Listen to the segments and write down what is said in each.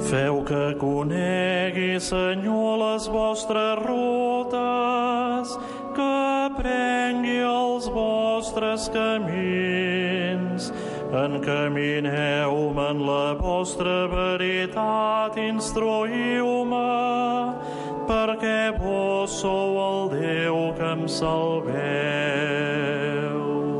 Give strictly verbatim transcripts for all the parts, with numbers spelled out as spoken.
Feu que conegui, Senyor, les vostres rutes, que aprengui els vostres camins. Encamineu-me en la vostra veritat, instruïu-me, perquè vos sou el Déu que em salveu.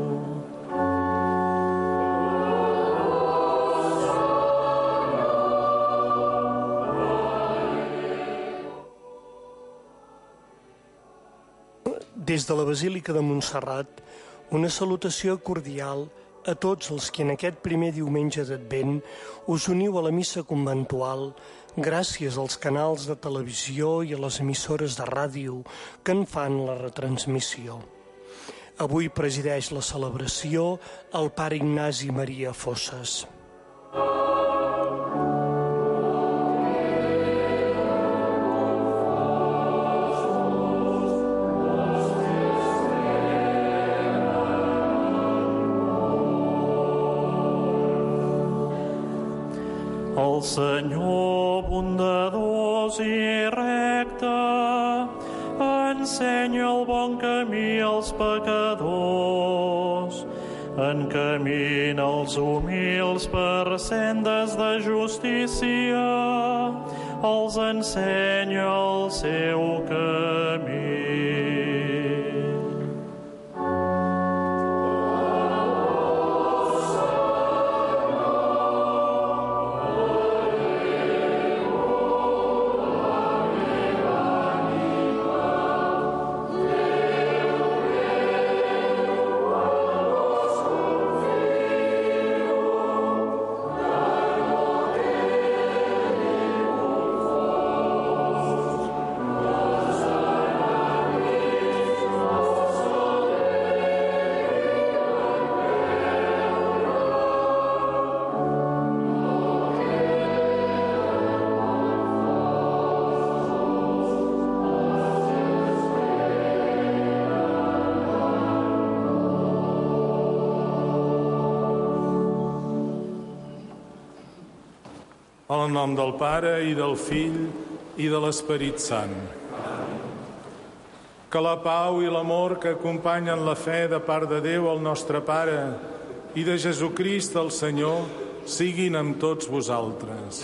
Des de la Basílica de Montserrat, una salutació cordial a tots els que en aquest primer diumenge d'Advent us uniu a la missa conventual gràcies als canals de televisió i a les emissores de ràdio que en fan la retransmissió. Avui presideix la celebració el pare Ignasi Maria Fosses. El Senyor bondadós i recte ensenya el bon camí als pecadors, encamina els humils per sendes de justícia, els ensenya el seu camí. En nom del Pare, i del Fill, i de l'Esperit Sant. Que la pau i l'amor que acompanyen la fe de part de Déu, el nostre Pare, i de Jesucrist, el Senyor, siguin amb tots vosaltres.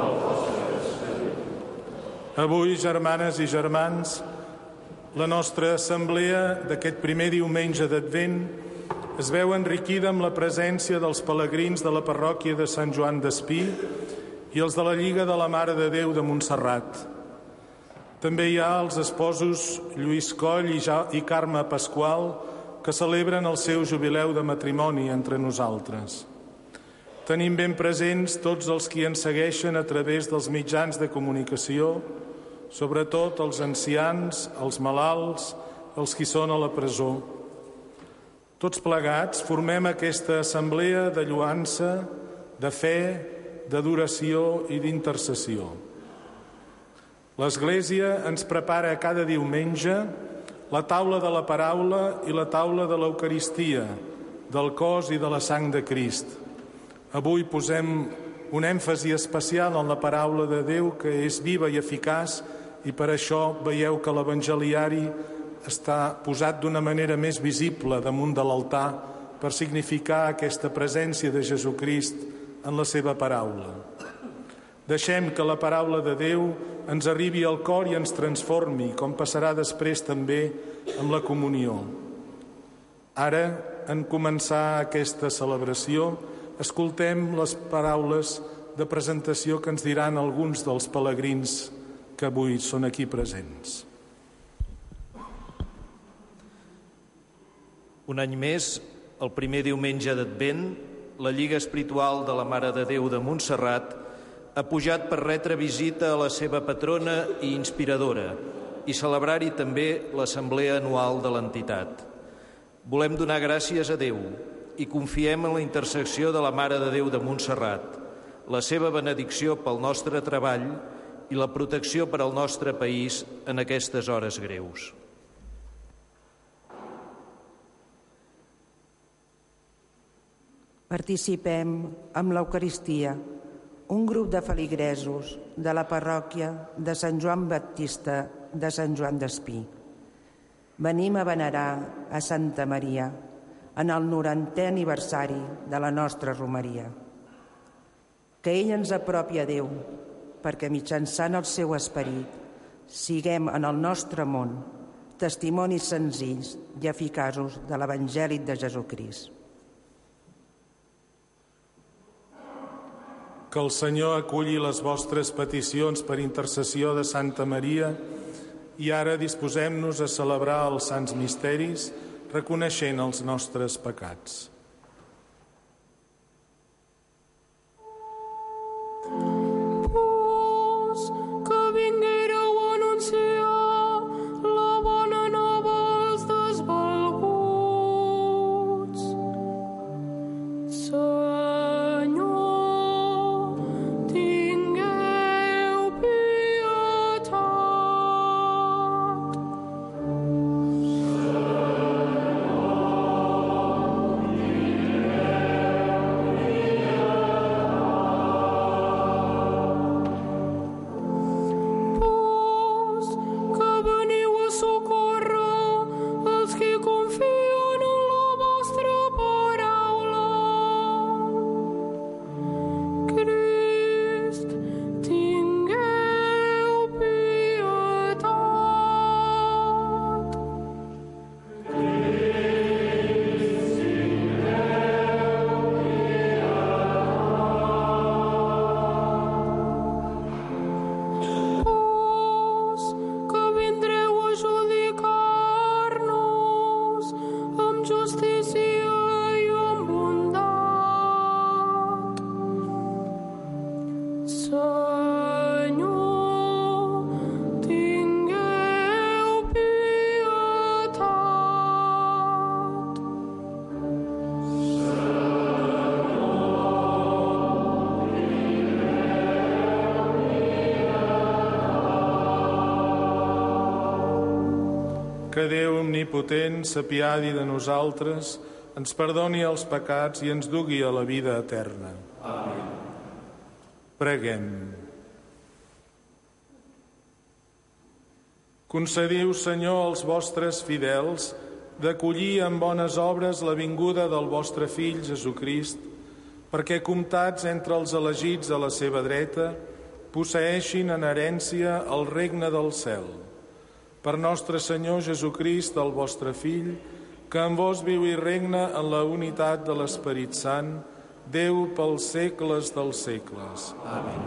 Avui, germanes i germans, la nostra assemblea d'aquest primer diumenge d'Advent es veu enriquida amb la presència dels pelegrins de la parròquia de Sant Joan d'Espí i els de la Lliga de la Mare de Déu de Montserrat. També hi ha els esposos Lluís Coll i, ja, i Carme Pasqual, que celebren el seu jubileu de matrimoni entre nosaltres. Tenim ben presents tots els qui ens segueixen a través dels mitjans de comunicació, sobretot els ancians, els malalts, els qui són a la presó. Tots plegats formem aquesta assemblea de lloança, de fe, d'adoració i d'intercessió. L'Església ens prepara cada diumenge la taula de la paraula i la taula de l'Eucaristia, del cos i de la sang de Crist. Avui posem un èmfasi especial en la paraula de Déu, que és viva i eficaç, i per això veieu que l'evangeliari està posat d'una manera més visible damunt de l'altar per significar aquesta presència de Jesucrist en la seva paraula. Deixem que la paraula de Déu ens arribi al cor i ens transformi, com passarà després també amb la comunió. Ara, en començar aquesta celebració, escoltem les paraules de presentació que ens diran alguns dels pelegrins que avui són aquí presents. Un any més, el primer diumenge d'Advent, la Lliga Espiritual de la Mare de Déu de Montserrat ha pujat per retre visita a la seva patrona i inspiradora i celebrar-hi també l'assemblea anual de l'entitat. Volem donar gràcies a Déu i confiem en la intercessió de la Mare de Déu de Montserrat, la seva benedicció pel nostre treball i la protecció per al nostre país en aquestes hores greus. Participem amb l'Eucaristia, un grup de feligresos de la parròquia de Sant Joan Baptista de Sant Joan d'Espí. Venim a venerar a Santa Maria en el norantè aniversari de la nostra romeria. Que ell ens apropi a Déu, perquè mitjançant el seu esperit siguem en el nostre món testimonis senzills i eficaços de l'Evangeli de Jesucrist. Que el Senyor aculli les vostres peticions per intercessió de Santa Maria i ara disposem-nos a celebrar els sants misteris reconeixent els nostres pecats. Que Déu omnipotent s'apiadi de nosaltres, ens perdoni els pecats i ens dugui a la vida eterna. Amén. Preguem. Concediu, Senyor, als vostres fidels d'acollir amb bones obres la vinguda del vostre Fill Jesucrist, perquè, comptats entre els elegits a la seva dreta, posseeixin en herència el regne del cel. Per nostre Senyor Jesucrist, el vostre Fill, que en vos viu i regna en la unitat de l'Esperit Sant, Déu pels segles dels segles. Amén.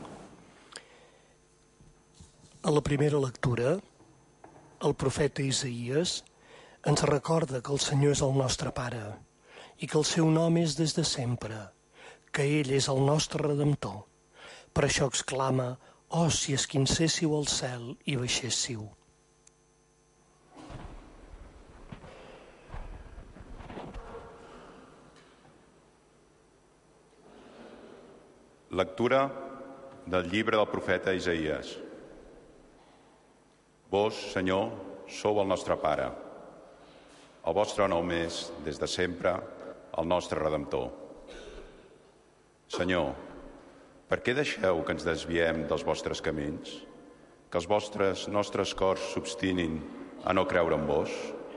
A la primera lectura, el profeta Isaïes ens recorda que el Senyor és el nostre Pare i que el seu nom és des de sempre, que ell és el nostre Redemptor. Per això exclama: «Oh, si esquincéssiu al cel i baixéssiu». Lectura del llibre del profeta Isaïes. Vos, Senyor, sou el nostre Pare. El vostre nom és, des de sempre, el nostre Redemptor. Senyor, per què deixeu que ens desviem dels vostres camins? Que els vostres nostres cors s'obstinin a no creure en vos?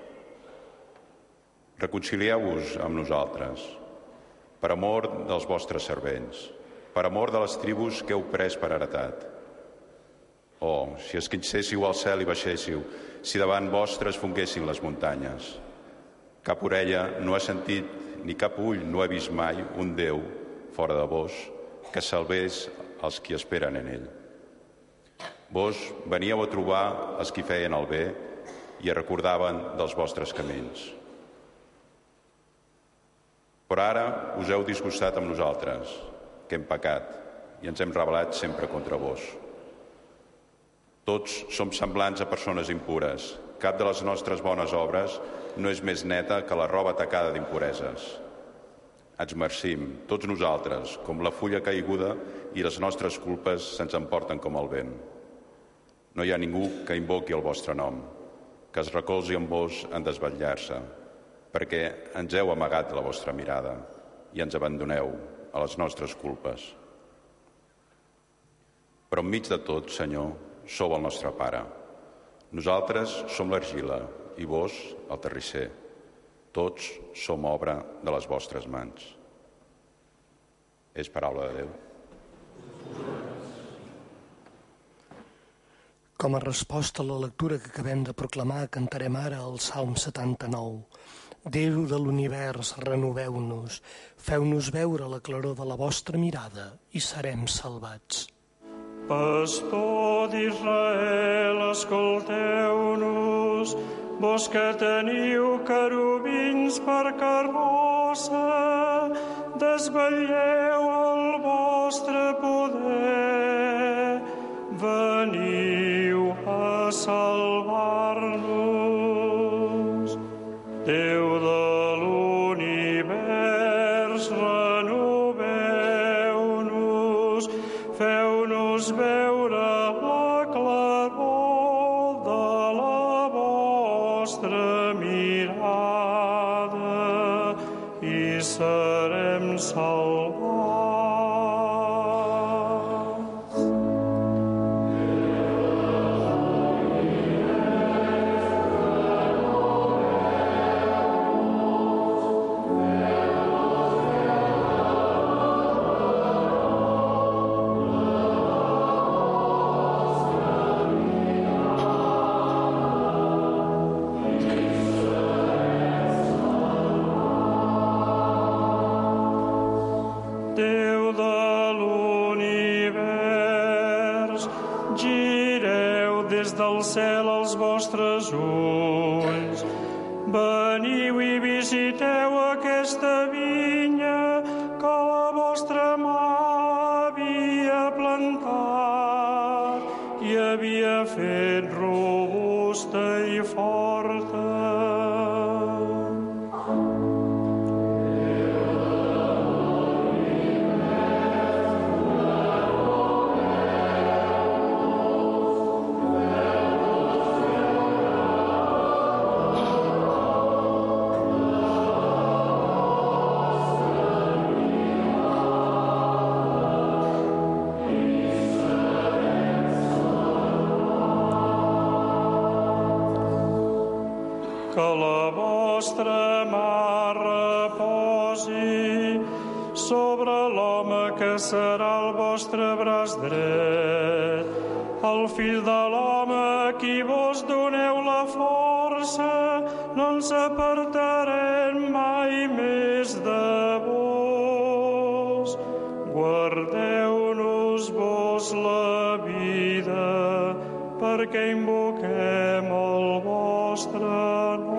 Reconcilieu-vos amb nosaltres, per amor dels vostres servents, per amor de les tribus que heu pres per heretat. Oh, si esquincéssiu al cel i baixéssiu, si davant vostres fonguessin les muntanyes. Cap orella no ha sentit, ni cap ull no ha vist mai un Déu, fora de vos, que salvés els qui esperen en ell. Vos veníeu a trobar els qui feien el bé i es recordaven dels vostres camins. Però ara us heu disgustat amb nosaltres, que hem pecat i ens hem rebel·lat sempre contra vos. Tots som semblants a persones impures. Cap de les nostres bones obres no és més neta que la roba tacada d'impureses. Ens marcim, tots nosaltres, com la fulla caiguda, i les nostres culpes se'ns emporten com el vent. No hi ha ningú que invoqui el vostre nom, que es recolzi en vos en desvetllar-se, perquè ens heu amagat la vostra mirada i ens abandoneu a les nostres culpes. però enmig de tot, Senyor, sou el nostre Pare. Nosaltres som l'argila i vos el terrisser. Tots som obra de les vostres mans. És paraula de Déu. Com a resposta a la lectura que acabem de proclamar, cantarem ara el Salm setanta-nou. Déu de l'univers, renoveu-nos, feu-nos veure la claror de la vostra mirada i serem salvats. Pastor d'Israel, escolteu-nos, vos que teniu querubins per carrossa, desvetlleu el vostre poder, veniu a salvar-nos. Déu de l'univers, renoveu-nos, feu-nos veure la claror de la vostra mirada i serem salvats. Déu de l'univers, gireu des del cel els vostres ulls. Veniu i visiteu aquesta vinya que la vostra mà havia plantat i havia fet robusta i forta. Que la vostra mà reposi sobre l'home que serà el vostre braç dret, el fill de l'home a qui vos doneu la força, no ens apartarem mai més de vos. Guardeu-nos vos la vida, perquè invoquem el vostre nom.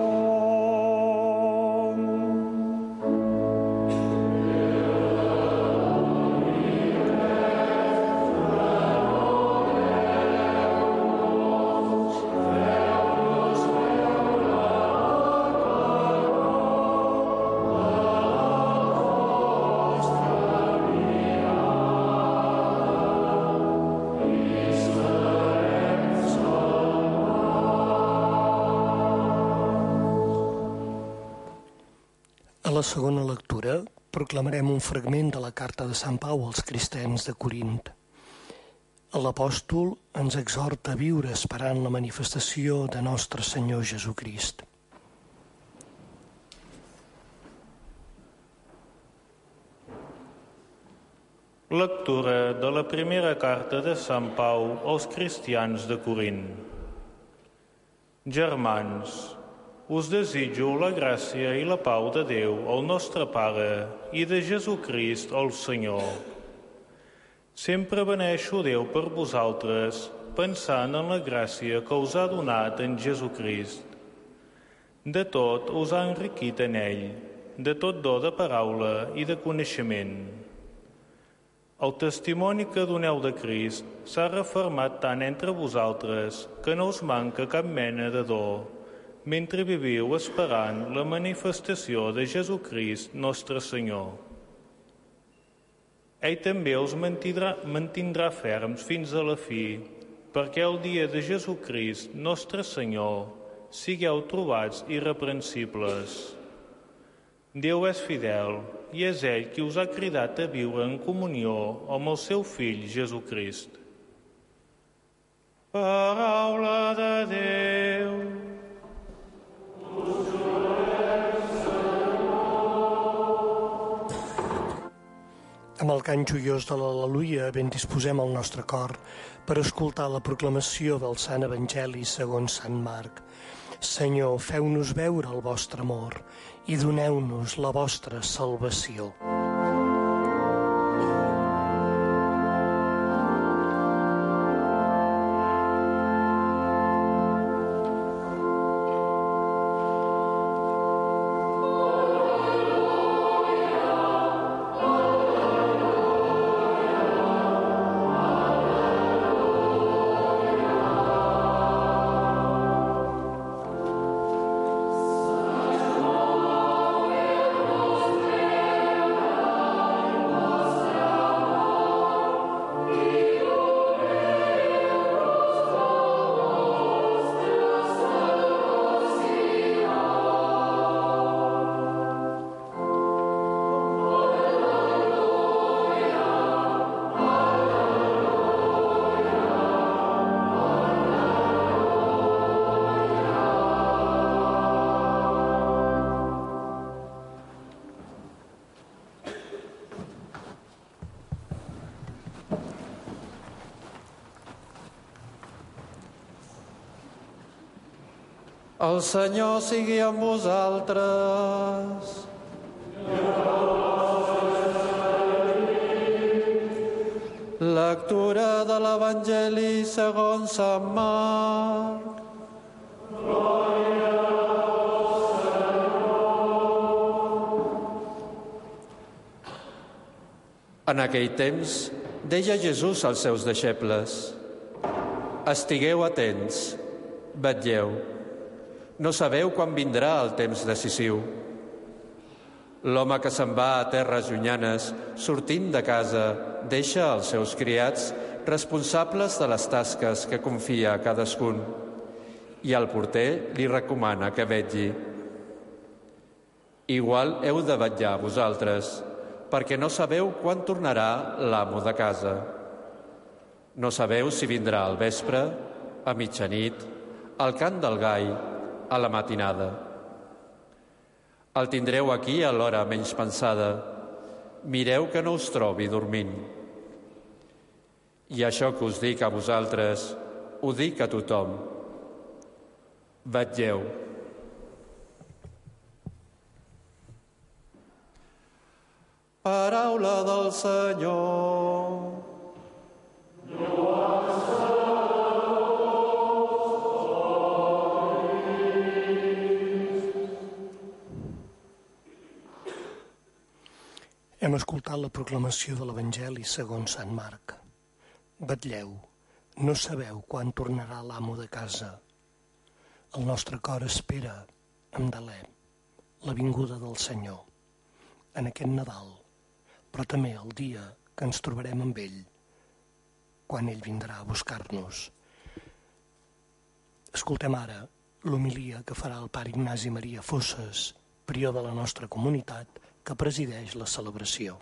A la segona lectura proclamarem un fragment de la carta de Sant Pau als cristians de Corint. L'apòstol ens exhorta a viure esperant la manifestació de nostre Senyor Jesucrist. Lectura de la primera carta de Sant Pau als cristians de Corint. Germans, us desitjo la gràcia i la pau de Déu, el nostre Pare, i de Jesucrist, el Senyor. Sempre beneixo Déu per vosaltres, pensant en la gràcia que us ha donat en Jesucrist. De tot us ha enriquit en ell, de tot do de paraula i de coneixement. El testimoni que doneu de Crist s'ha refermat tant entre vosaltres que no us manca cap mena de do, mentre viviu esperant la manifestació de Jesucrist, nostre Senyor. Ell també us mantindrà, mantindrà ferms fins a la fi, perquè el dia de Jesucrist, nostre Senyor, sigueu trobats irreprensibles. Déu és fidel i és ell qui us ha cridat a viure en comunió amb el seu Fill Jesucrist. Paraula de Déu. Amb el cant joiós de l'Al·leluia ben disposem el nostre cor per escoltar la proclamació del Sant Evangeli segons Sant Marc. Senyor, feu-nos veure el vostre amor i doneu-nos la vostra salvació. El Senyor sigui amb vosaltres. Lectura de l'Evangeli segons Sant Marc. En aquell temps, deia Jesús als seus deixebles: estigueu atents, vetlleu. No sabeu quan vindrà el temps decisiu. L'home que se'n va a terres llunyanes, sortint de casa, deixa els seus criats responsables de les tasques que confia a cadascun, i el porter li recomana que vetlli. Igual heu de vetllar vosaltres, perquè no sabeu quan tornarà l'amo de casa. No sabeu si vindrà al vespre, a mitjanit, al cant del gall, a la matinada. El tindreu aquí a l'hora menys pensada. Mireu que no us trobi dormint. I això que us dic a vosaltres, ho dic a tothom. Vetlleu. Paraula del Senyor. Hem escoltat la proclamació de l'Evangeli segons Sant Marc. Vetlleu, no sabeu quan tornarà l'amo de casa. El nostre cor espera, amb deler, la vinguda del Senyor, en aquest Nadal, però també el dia que ens trobarem amb ell, quan ell vindrà a buscar-nos. Escoltem ara l'homilia que farà el pare Ignasi Maria Fosses, prior de la nostra comunitat, que presideix la celebració.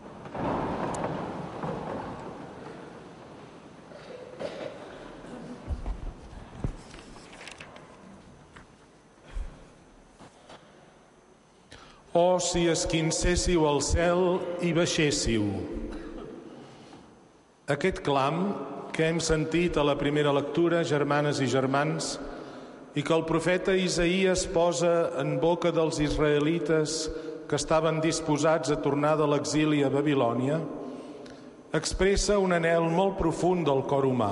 Oh, si esquincéssiu el cel i baixéssiu. Aquest clam que hem sentit a la primera lectura, germanes i germans, i que el profeta Isaïes posa en boca dels israelites que estaven disposats a tornar de l'exili a Babilònia, expressa un anhel molt profund del cor humà.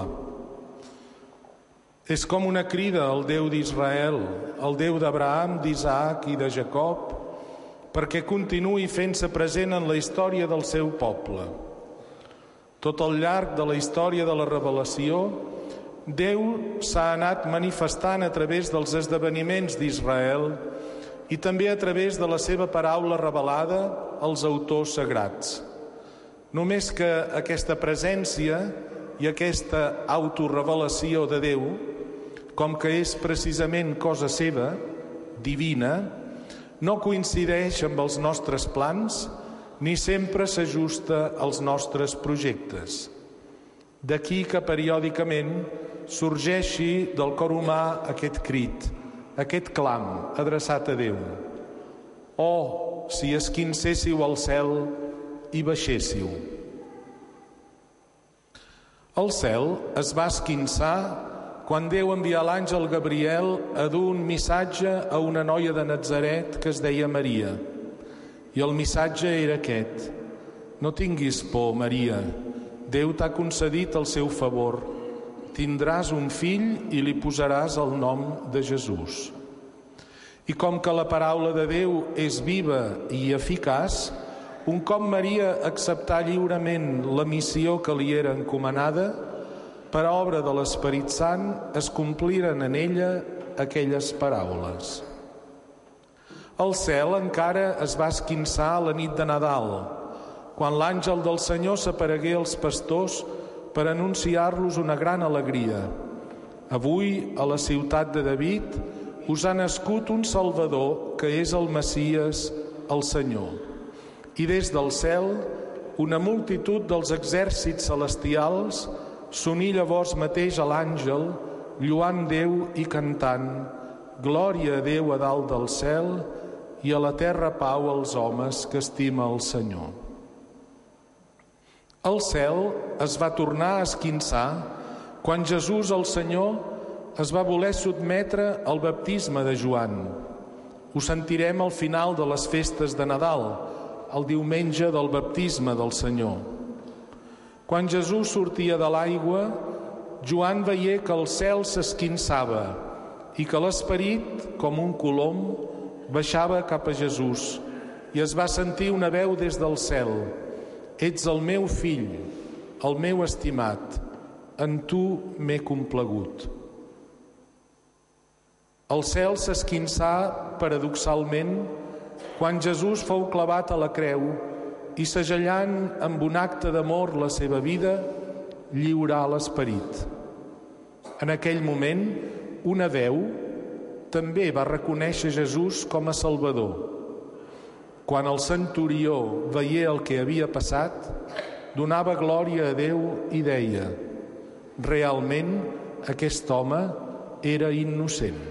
És com una crida al Déu d'Israel, al Déu d'Abraham, d'Isaac i de Jacob, perquè continuï fent-se present en la història del seu poble. Tot al llarg de la història de la revelació, Déu s'ha anat manifestant a través dels esdeveniments d'Israel i també a través de la seva paraula revelada als autors sagrats. Només que aquesta presència i aquesta autorrevelació de Déu, com que és precisament cosa seva, divina, no coincideix amb els nostres plans ni sempre s'ajusta als nostres projectes. D'aquí que periòdicament sorgeixi del cor humà aquest crit, aquest clam adreçat a Déu. Oh, si esquincéssiu al cel i baixéssiu. El cel es va esquinçar quan Déu envià l'àngel Gabriel a dur un missatge a una noia de Natzaret que es deia Maria. I el missatge era aquest: no tinguis por, Maria, Déu t'ha concedit el seu favor. Tindràs un fill i li posaràs el nom de Jesús. I com que la paraula de Déu és viva i eficaç, un cop Maria acceptà lliurement la missió que li era encomanada, per obra de l'Esperit Sant es compliren en ella aquelles paraules. El cel encara es va esquinçar la nit de Nadal, quan l'àngel del Senyor s'aparegué als pastors per anunciar-los una gran alegria. Avui, a la ciutat de David, us ha nascut un Salvador, que és el Messies, el Senyor. I des del cel, una multitud dels exèrcits celestials s'uní llavors mateix a l'àngel, lloant Déu i cantant: glòria a Déu a dalt del cel i a la terra pau als homes que estima el Senyor. El cel es va tornar a esquinçar quan Jesús, el Senyor, es va voler sotmetre al baptisme de Joan. Ho sentirem al final de les festes de Nadal, el diumenge del baptisme del Senyor. Quan Jesús sortia de l'aigua, Joan veié que el cel s'esquinçava i que l'esperit, com un colom, baixava cap a Jesús, i es va sentir una veu des del cel: ets el meu fill, el meu estimat, en tu m'he complagut. El cel s'esquinçà paradoxalment quan Jesús fou clavat a la creu i, segellant amb un acte d'amor la seva vida, lliurà l'esperit. En aquell moment, una veu també va reconèixer Jesús com a Salvador. Quan el centurió veié el que havia passat, donava glòria a Déu i deia: realment aquest home era innocent.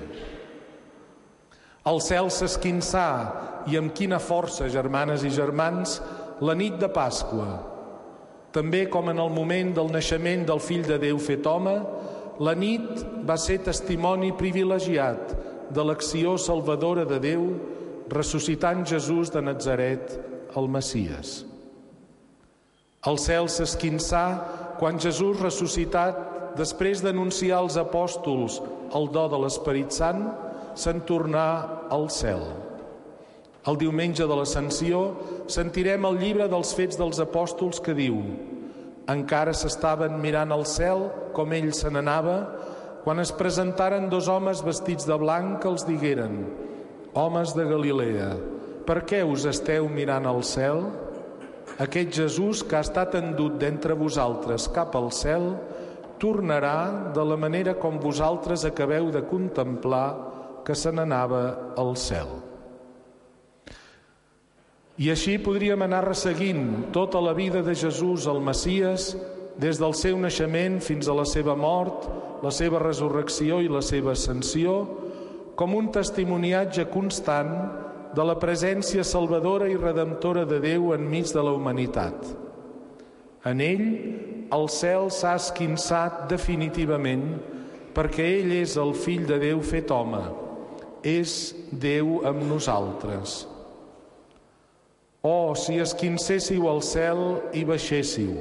El cel s'esquinçà, i amb quina força, germanes i germans, la nit de Pasqua. També com en el moment del naixement del Fill de Déu fet home, la nit va ser testimoni privilegiat de l'acció salvadora de Déu, ressuscitant Jesús de Natzaret, el Messies. El cel s'esquinçà quan Jesús ressuscitat, després d'anunciar als apòstols el do de l'Esperit Sant, se'n tornà al cel. El diumenge de l'Ascensió sentirem el llibre dels Fets dels Apòstols que diu: encara s'estaven mirant al cel com ell se n'anava, quan es presentaren dos homes vestits de blanc que els digueren: homes de Galilea, per què us esteu mirant al cel? Aquest Jesús que ha estat endut d'entre vosaltres cap al cel tornarà de la manera com vosaltres acabeu de contemplar que se n'anava al cel. I així podríem anar resseguint tota la vida de Jesús, el Messies, des del seu naixement fins a la seva mort, la seva resurrecció i la seva ascensió, com un testimoniatge constant de la presència salvadora i redemptora de Déu enmig de la humanitat. En ell, el cel s'ha esquinçat definitivament perquè ell és el Fill de Déu fet home, és Déu amb nosaltres. Oh, si esquincéssiu al cel i baixéssiu.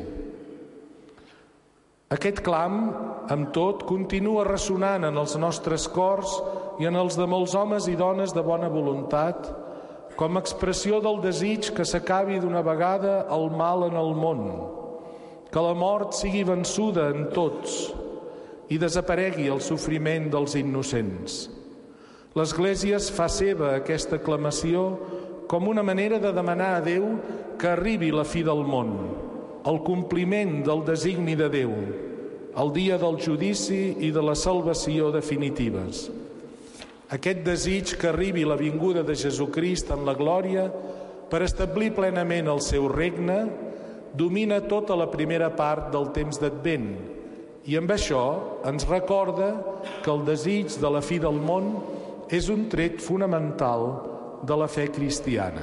Aquest clam, amb tot, continua ressonant en els nostres cors i en els de molts homes i dones de bona voluntat, com a expressió del desig que s'acabi d'una vegada el mal en el món, que la mort sigui vençuda en tots i desaparegui el sofriment dels innocents. L'Església es fa seva aquesta aclamació com una manera de demanar a Déu que arribi la fi del món, el compliment del designi de Déu, el dia del judici i de la salvació definitives. Aquest desig que arribi la vinguda de Jesucrist en la glòria per establir plenament el seu regne domina tota la primera part del temps d'Advent I amb això ens recorda que el desig de la fi del món és un tret fonamental de la fe cristiana.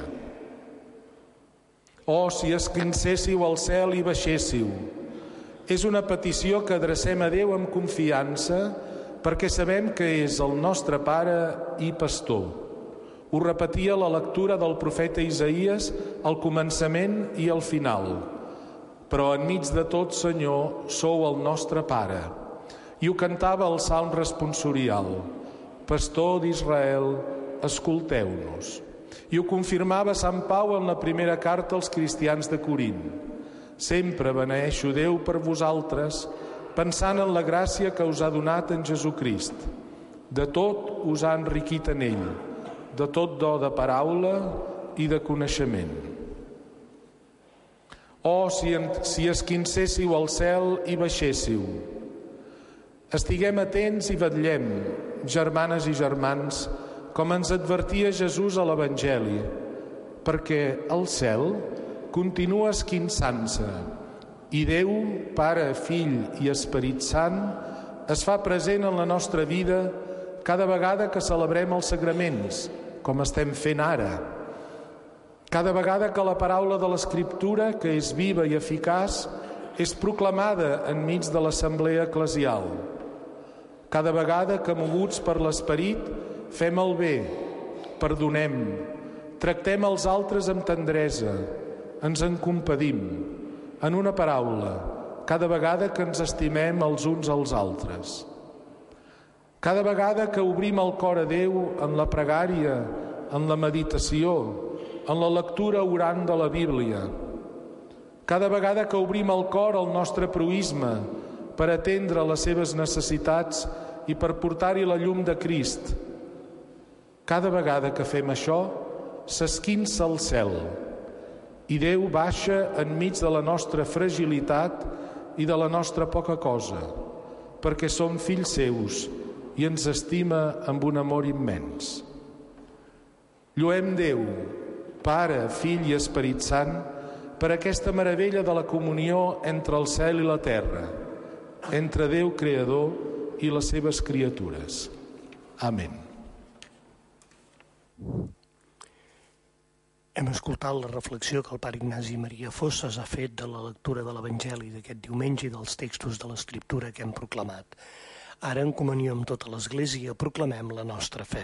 Oh, si esquincéssiu al cel i baixéssiu. És una petició que adrecem a Déu amb confiança perquè sabem que és el nostre Pare i Pastor. Ho repetia la lectura del profeta Isaïes al començament i al final. Però enmig de tot, Senyor, sou el nostre Pare. I ho cantava el Salm responsorial. Pastor d'Israel, escolteu-nos. I ho confirmava Sant Pau en la primera carta als cristians de Corint. Sempre beneeixo Déu per vosaltres, pensant en la gràcia que us ha donat en Jesucrist. De tot us ha enriquit en ell, de tot do de paraula i de coneixement. Oh, si, en, si esquincéssiu al cel i baixéssiu. Estiguem atents i vetllem, germanes i germans, com ens advertia Jesús a l'Evangeli, perquè el cel continua esquinçant-se i Déu, Pare, Fill i Esperit Sant, es fa present en la nostra vida cada vegada que celebrem els sagraments, com estem fent ara. Cada vegada que la paraula de l'Escriptura, que és viva i eficaç, és proclamada enmig de l'assemblea eclesial. Cada vegada que, moguts per l'Esperit, fem el bé, perdonem, tractem els altres amb tendresa, ens en compadim. En una paraula, cada vegada que ens estimem els uns als altres. Cada vegada que obrim el cor a Déu en la pregària, en la meditació, en la lectura orant de la Bíblia. Cada vegada que obrim el cor al nostre proïsme per atendre les seves necessitats i per portar-hi la llum de Crist. Cada vegada que fem això, s'esquinça el cel i Déu baixa enmig de la nostra fragilitat i de la nostra poca cosa, perquè som fills seus i ens estima amb un amor immens. Lluem Déu, Pare, Fill i Esperit Sant, per aquesta meravella de la comunió entre el cel i la terra, entre Déu Creador i les seves criatures. Amén. Hem escoltat la reflexió que el pare Ignasi Maria Fosses ha fet de la lectura de l'Evangeli d'aquest diumenge i dels textos de l'Escriptura que hem proclamat. Ara, en comunió amb tota l'Església, proclamem la nostra fe.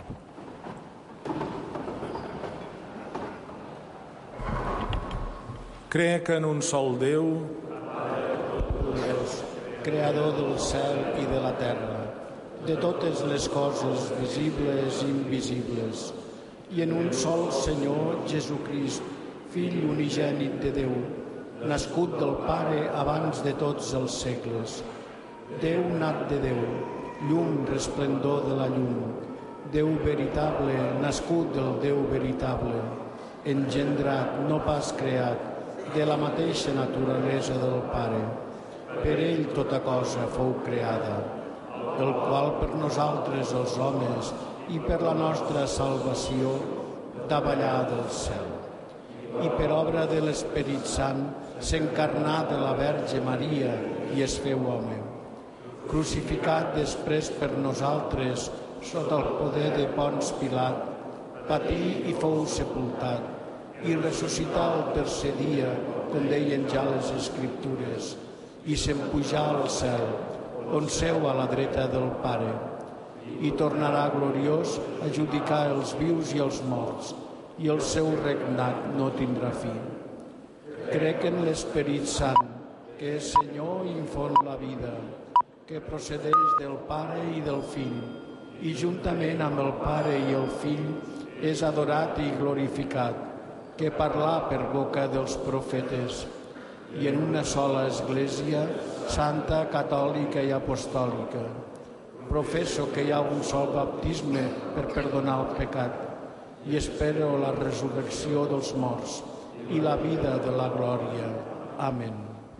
Crec en un sol Déu, Deus, creador del cel i de la terra, de totes les coses visibles i invisibles, i en un sol Senyor Jesucrist, Fill unigènit de Déu, nascut del Pare abans de tots els segles, Déu nat de Déu, llum resplendor de la llum, Déu veritable, nascut del Déu veritable, engendrat, no pas creat, de la mateixa naturalesa del Pare. Per ell tota cosa fou creada, el qual per nosaltres els homes i per la nostra salvació davallà del cel. I per obra de l'Esperit Sant s'encarnà de la Verge Maria i es feu home. Crucificat després per nosaltres sota el poder de Pons Pilat, patí i fou sepultat, i ressuscità el tercer dia, com deien ja les Escriptures, i se'n pujà al cel, on seu a la dreta del Pare, i tornarà gloriós a judicar els vius i els morts, i el seu regnat no tindrà fi. Crec en l'Esperit Sant, que és Senyor i infon la vida, que procedeix del Pare i del Fill, i juntament amb el Pare i el Fill és adorat i glorificat, que parlà per boca dels profetes, i en una sola Església, santa, catòlica i apostòlica. Professo que hi ha un sol baptisme per perdonar el pecat, i espero la resurrecció dels morts i la vida de la glòria. Amén.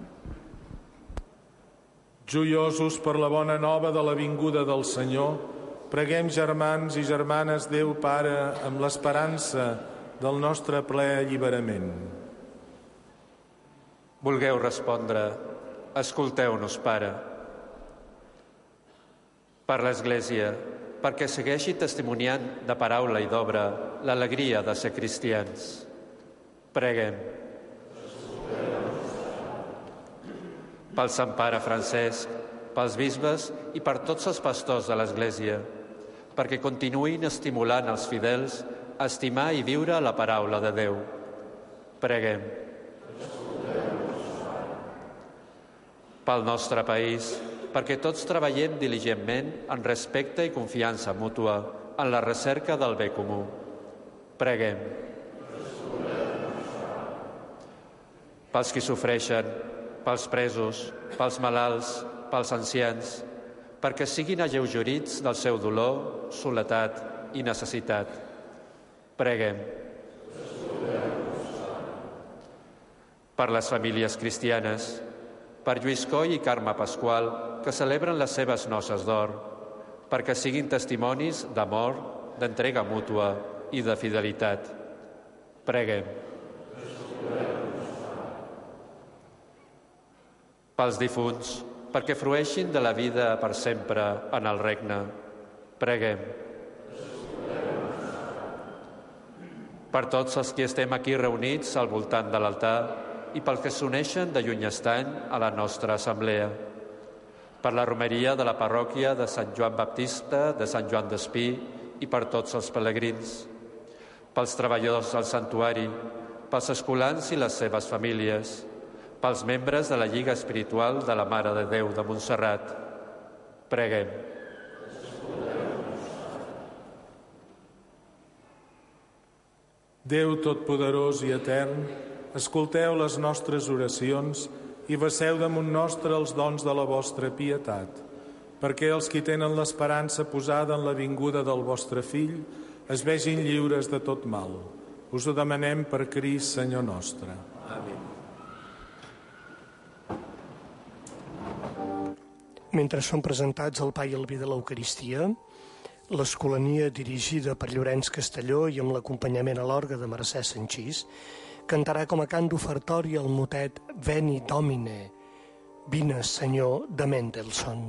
Joiosos per la bona nova de la vinguda del Senyor, preguem, germans i germanes, Déu Pare, amb l'esperança del nostre ple alliberament. Vulgueu respondre, escolteu-nos, Pare. Per l'Església, perquè segueixi testimoniant de paraula i d'obra l'alegria de ser cristians. Preguem. Pel Sant Pare Francesc, pels bisbes i per tots els pastors de l'Església, perquè continuïn estimulant els fidels a estimar i viure la paraula de Déu. Preguem. Pel nostre país, perquè tots treballem diligentment en respecte i confiança mútua en la recerca del bé comú. Preguem. Pels qui sofreixen, pels presos, pels malalts, pels ancians, perquè siguin alleugerits del seu dolor, soledat i necessitat. Preguem. Per les famílies cristianes, per Lluís Coll i Carme Pasqual, que celebren les seves noces d'or, perquè siguin testimonis d'amor, d'entrega mútua i de fidelitat. Preguem. Pels difunts, perquè frueixin de la vida per sempre en el regne. Preguem. Per tots els que estem aquí reunits al voltant de l'altar i pels que s'uneixen de lluny estany a la nostra assemblea. Per la romeria de la parròquia de Sant Joan Baptista, de Sant Joan d'Espí i per tots els pelegrins. Pels treballadors del santuari, pels escolans i les seves famílies, pels membres de la Lliga Espiritual de la Mare de Déu de Montserrat. Preguem. Déu Totpoderós i Etern, escolteu les nostres oracions i vesseu damunt nostre els dons de la vostra pietat, perquè els qui tenen l'esperança posada en la vinguda del vostre Fill es vegin lliures de tot mal. Us ho demanem per Crist, Senyor nostre. Amén. Mentre són presentats el pa i el vi de l'Eucaristia, l'Escolania, dirigida per Llorenç Castelló i amb l'acompanyament a l'orgue de Mercè Sanchís, cantarà com a cant d'ofertori el motet Veni Domine, Vine Senyor, de Mendelssohn.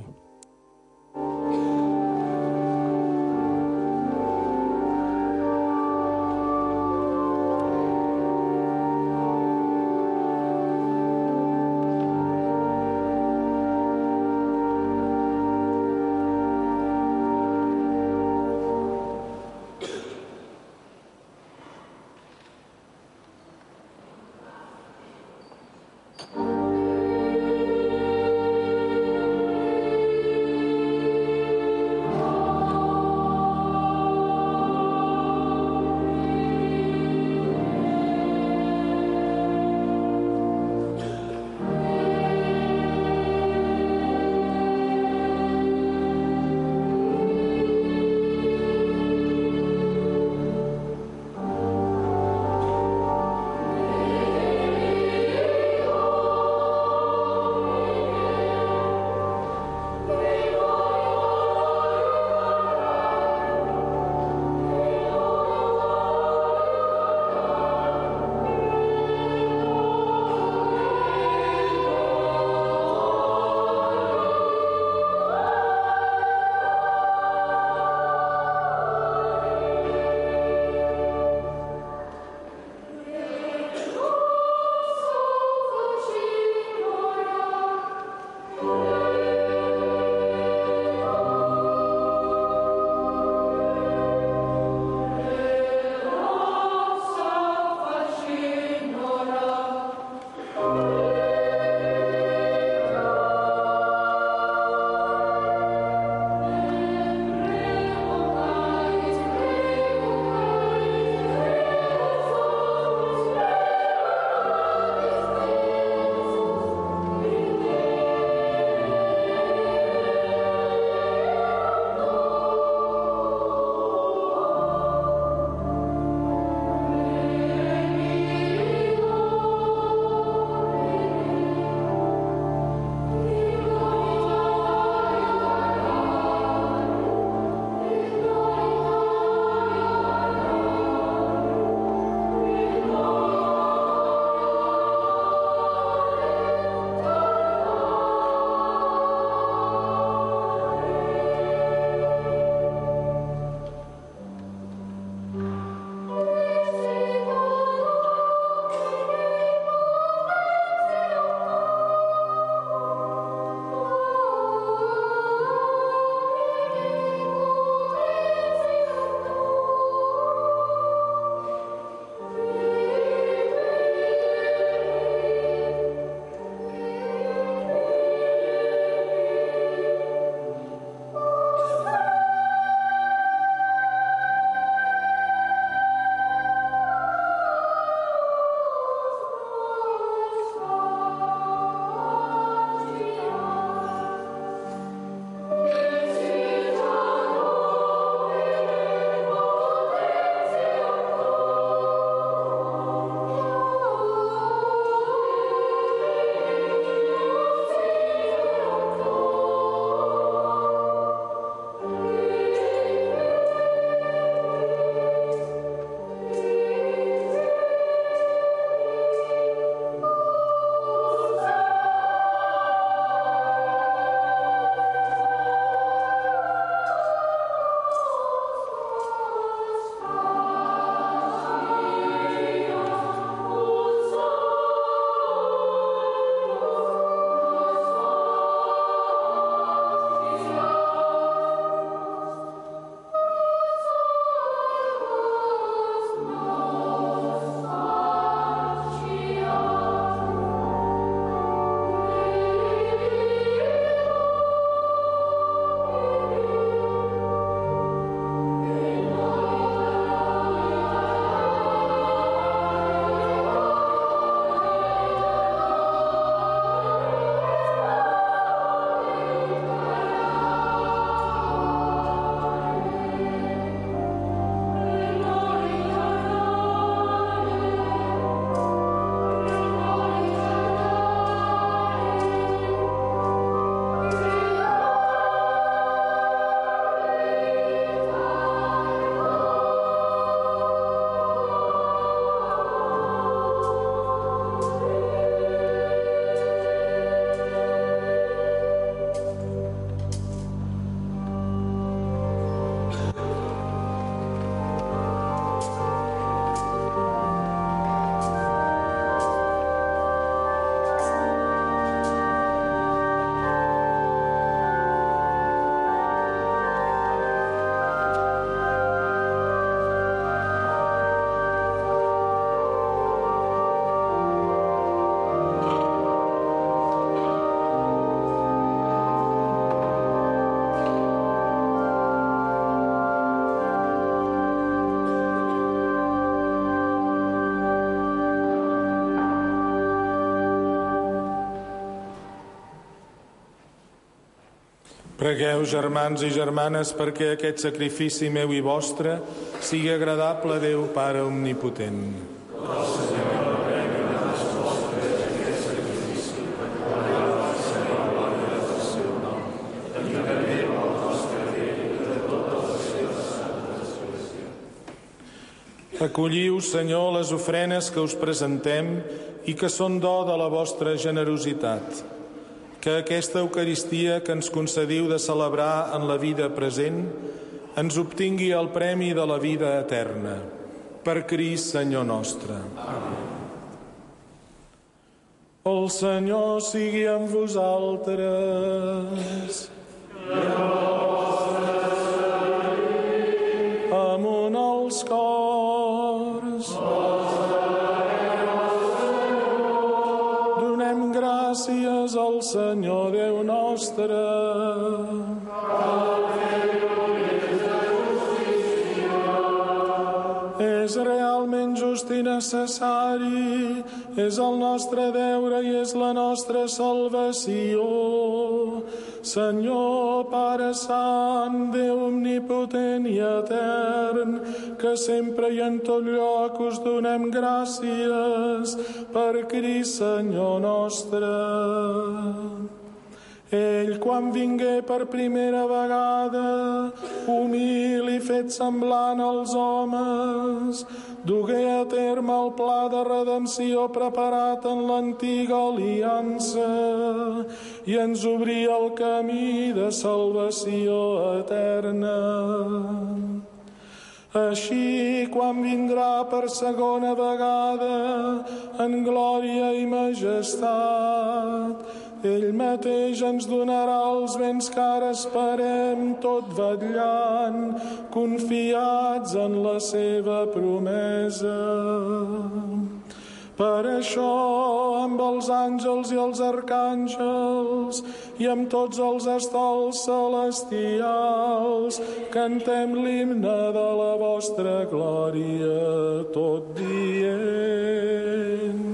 Pregueu, germans i germanes, perquè aquest sacrifici meu i vostre sigui agradable a Déu Pare Omnipotent. Acolliu, Senyor, les ofrenes que us presentem i que són do de la vostra generositat. Que aquesta Eucaristia que ens concediu de celebrar en la vida present ens obtingui el premi de la vida eterna. Per Crist, Senyor nostre. Amén. El Senyor sigui amb vosaltres. Amunt els cors. Donem gràcies al Senyor Déu nostre. És realment just i necessari, és el nostre deure i és la nostra salvació. Senyor, Pare Sant, Déu omnipotent i etern, que sempre i en tot lloc us donem gràcies per Crist, Senyor nostre. Ell, quan vingué per primera vegada, humil i fet semblant als homes, dugué a terme el pla de redenció preparat en l'antiga aliança i ens obrí el camí de salvació eterna. Així, quan vindrà per segona vegada en glòria i majestat, ell mateix ens donarà els béns que ara esperem, tot vetllant, confiats en la seva promesa. Per això, amb els àngels i els arcàngels i amb tots els estols celestials, cantem l'himne de la vostra glòria, tot dient.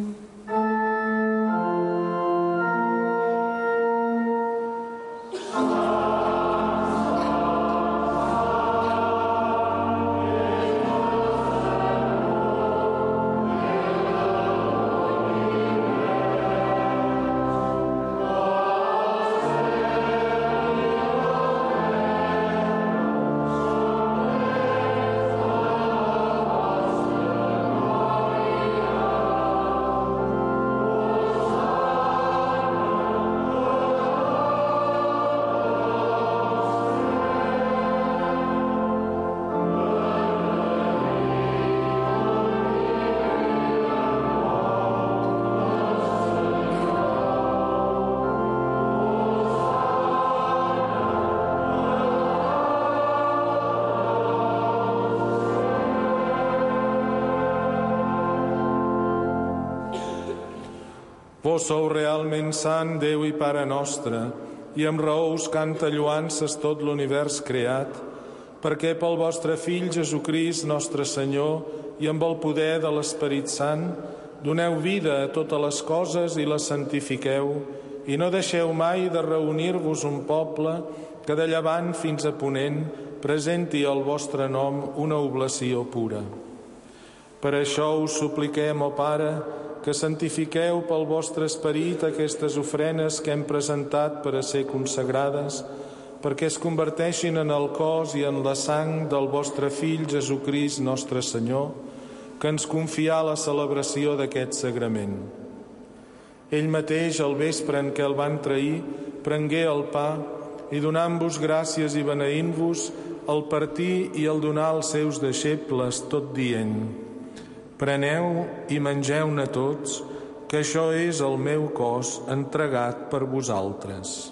Vós sou realment sant, Déu i Pare nostre, i amb raó us canta lloances tot l'univers creat, perquè pel vostre Fill Jesucrist, nostre Senyor, i amb el poder de l'Esperit Sant, doneu vida a totes les coses i les santifiqueu, i no deixeu mai de reunir-vos un poble que de llevant fins a ponent presenti al vostre nom una oblació pura. Per això us supliquem, ó Pare, que santifiqueu pel vostre esperit aquestes ofrenes que hem presentat per a ser consagrades, perquè es converteixin en el cos i en la sang del vostre Fill Jesucrist, nostre Senyor, que ens confià la celebració d'aquest sagrament. Ell mateix, al vespre en què el van trair, prengué el pa i donant-vos gràcies i beneint-vos, el partir i el donar als seus deixebles, tot dient: preneu i mengeu-ne tots, que això és el meu cos entregat per vosaltres.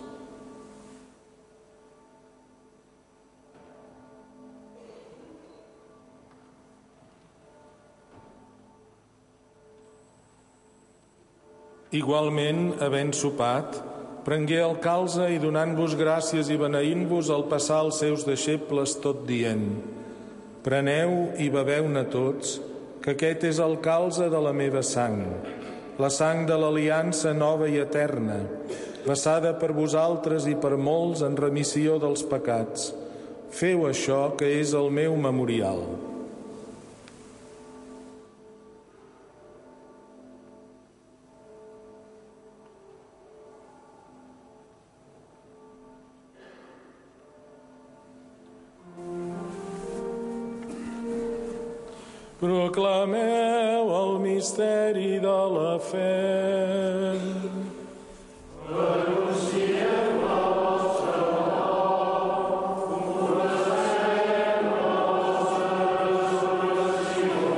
Igualment, havent sopat, prengué el calze i donant-vos gràcies i beneint-vos el passar als seus deixebles, tot dient: preneu i beveu-ne tots, que aquest és el calze de la meva sang, la sang de l'aliança nova i eterna, vessada per vosaltres i per molts en remissió dels pecats. Feu això, que és el meu memorial. Proclameu el misteri de la fe. Anunciem la vostra mort, proclamem la vostra resurrecció,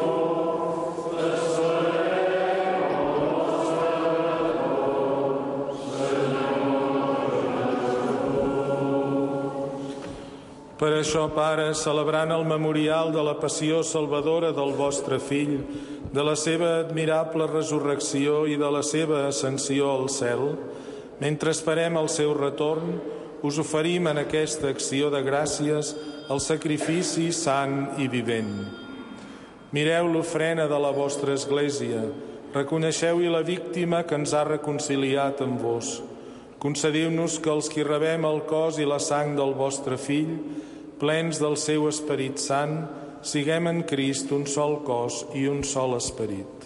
celebrem el vostre retorn, Per això, Pare, celebrant el memorial de la passió salvadora del vostre Fill, de la seva admirable resurrecció i de la seva ascensió al cel, mentre esperem el seu retorn, us oferim en aquesta acció de gràcies el sacrifici sant i vivent. Mireu l'ofrena de la vostra Església, reconeixeu-hi la víctima que ens ha reconciliat amb vos. Concediu-nos que els qui rebem el cos i la sang del vostre Fill, plens del seu Esperit Sant, siguem en Crist un sol cos i un sol esperit.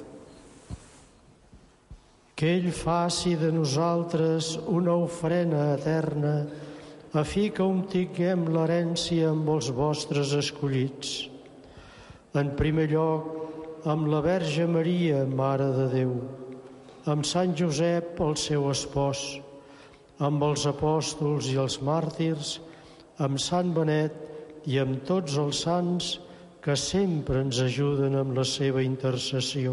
Que ell faci de nosaltres una ofrena eterna, a fi que obtinguem l'herència amb els vostres escollits. En primer lloc, amb la Verge Maria, Mare de Déu, amb Sant Josep, el seu espòs, amb els apòstols i els màrtirs, amb Sant Benet i amb tots els sants que sempre ens ajuden amb la seva intercessió.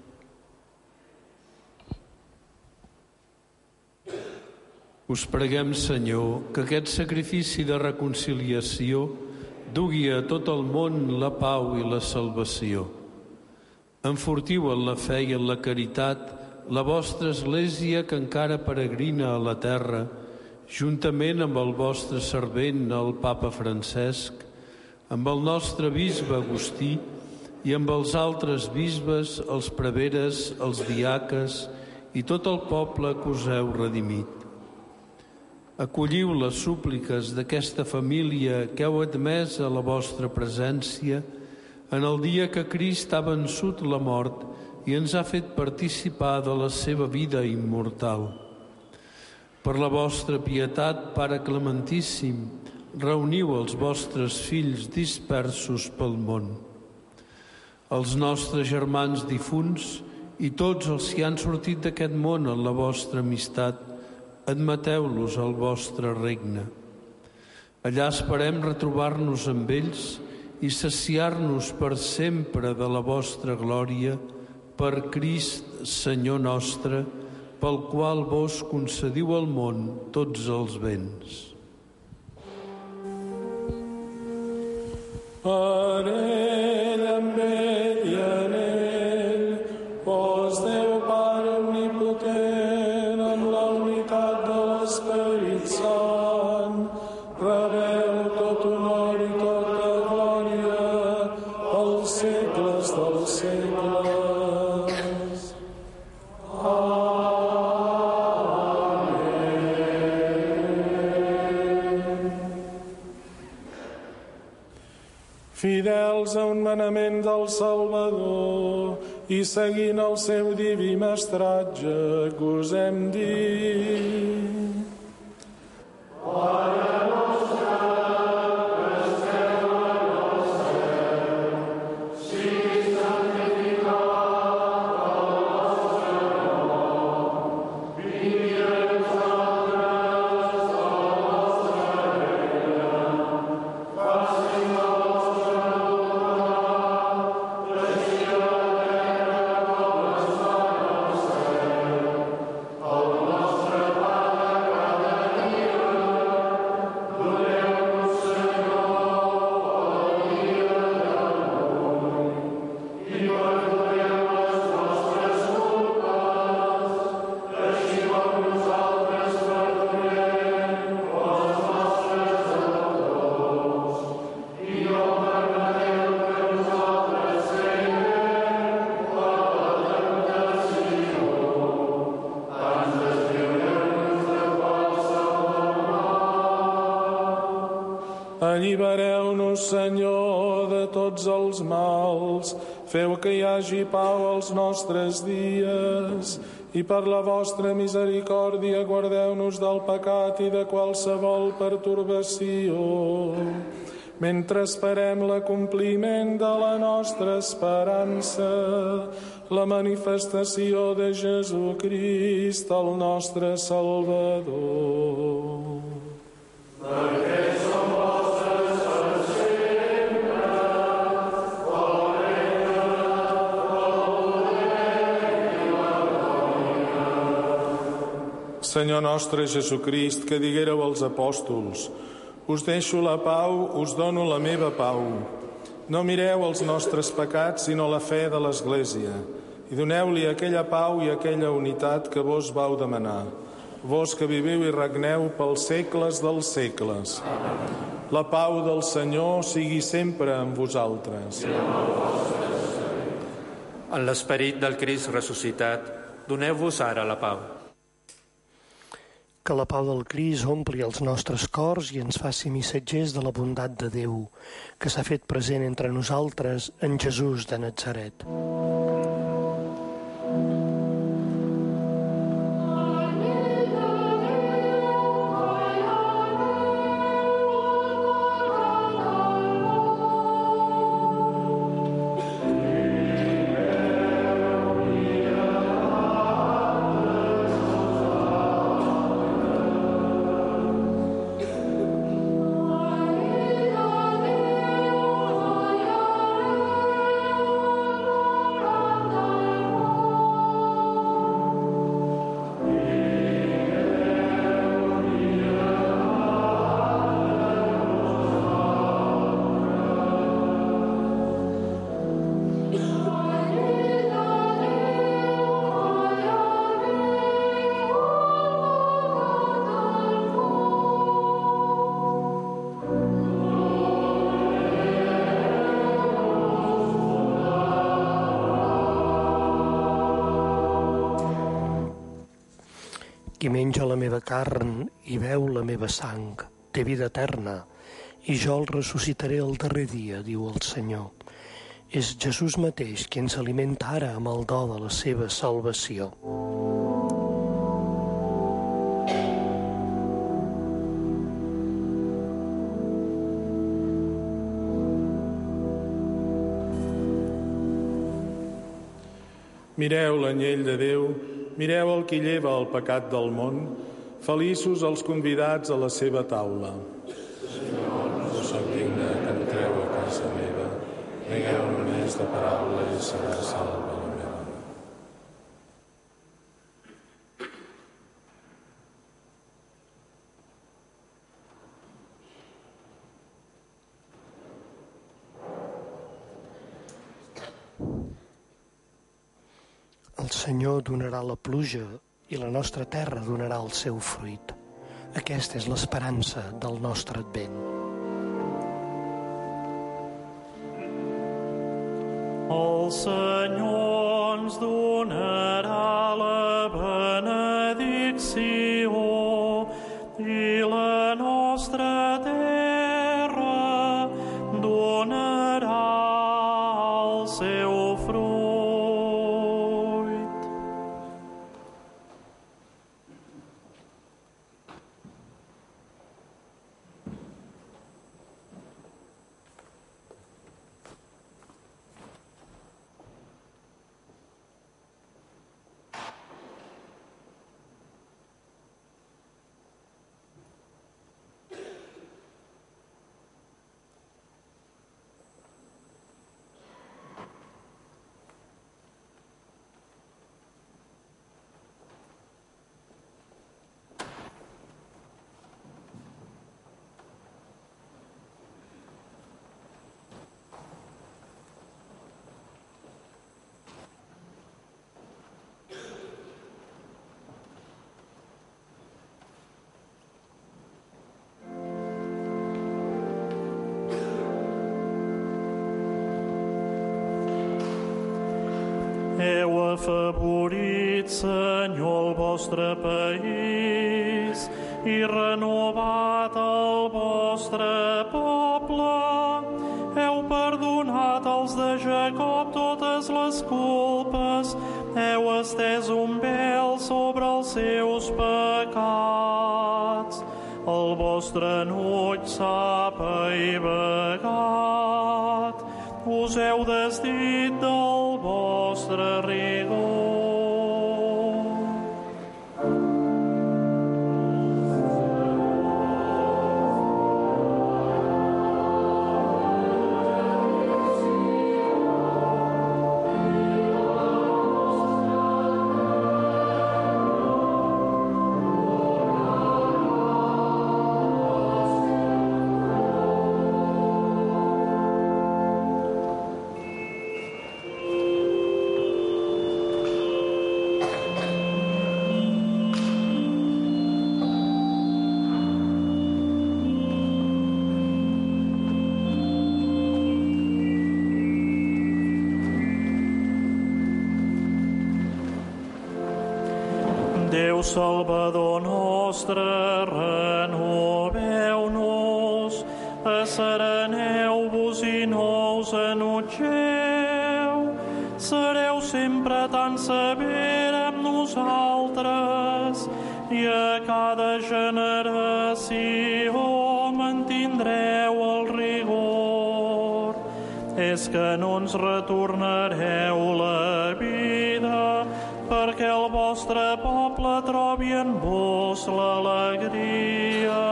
Us preguem, Senyor, que aquest sacrifici de reconciliació dugui a tot el món la pau i la salvació. Enfortiu en la fe i en la caritat la vostra Església que encara peregrina a la terra, juntament amb el vostre servent, el Papa Francesc, amb el nostre bisbe Agustí i amb els altres bisbes, els preveres, els diaques i tot el poble que us heu redimit. Acolliu les súpliques d'aquesta família que heu admès a la vostra presència en el dia que Crist ha vençut la mort i ens ha fet participar de la seva vida immortal. Per la vostra pietat, Pare Clementíssim, reuniu els vostres fills dispersos pel món. Els nostres germans difunts i tots els que han sortit d'aquest món en la vostra amistat, admeteu-los al vostre regne. Allà esperem retrobar-nos amb ells i saciar-nos per sempre de la vostra glòria, per Crist, Senyor nostre, pel qual vos concediu al món tots els béns. Per ell, amb ell i en ell, vos Déu Pare omnipotent, amb la unitat de l'Esperit Sant, rebeu tot honor i tota glòria als segles dels segles. Fidels a un manament del Salvador i seguint el seu diví mestratge, gosem dir... Pare nostre, que esteu en el cel, sigui santificat el vostre nom, vingui a nosaltres el vostre regne, faci el Allibereu-nos, Senyor, de tots els mals. Feu que hi hagi pau als nostres dies i per la vostra misericòrdia guardeu-nos del pecat i de qualsevol pertorbació, mentre esperem l'acompliment de la nostra esperança, la manifestació de Jesucrist, el nostre Salvador. Perquè som vostres per sempre, el regne, el poder i la glòria. Senyor nostre Jesucrist, que diguéreu als apòstols: us deixo la pau, us dono la meva pau. No mireu els nostres pecats, sinó la fe de l'Església, i doneu-li aquella pau i aquella unitat que vos vau demanar, vos que viviu i regneu pels segles dels segles. La pau del Senyor sigui sempre amb vosaltres. En l'esperit del Crist ressuscitat, doneu-vos ara la pau. Que la pau del Crist ompli els nostres cors i ens faci missatgers de la bondat de Déu, que s'ha fet present entre nosaltres en Jesús de Natzaret. Qui menja la meva carn i beu la meva sang té vida eterna, i jo el ressuscitaré el darrer dia, diu el Senyor. És Jesús mateix qui ens alimenta ara amb el do de la seva salvació. Mireu l'anyell de Déu, mireu el qui lleva el pecat del món, feliços els convidats a la seva taula. Senyor, no soc digne que entreu a casa meva, digueu només de paraula i serà salva la meva alma. El Senyor donarà la pluja i la nostra terra donarà el seu fruit. Aquesta és l'esperança del nostre advent. El Senyor ens donarà la benedicció i la nostra terra donarà el seu fruit. Heu afavorit, Senyor, el vostre país i renovat el vostre poble. poble. Heu perdonat als de Jacob totes les culpes. Heu estès un vel sobre els seus pecats. El vostre enuig s'ha apaivagat. Us heu desdit del vostre rigor. Déu Salvador nostre, renoveu-nos, assereneu-vos i no us enutgeu. Sereu sempre tan sever amb nosaltres i a cada generació mantindreu el rigor. És que no ens retornareu la vida perquè el vostre poble trobi en vos l'alegria.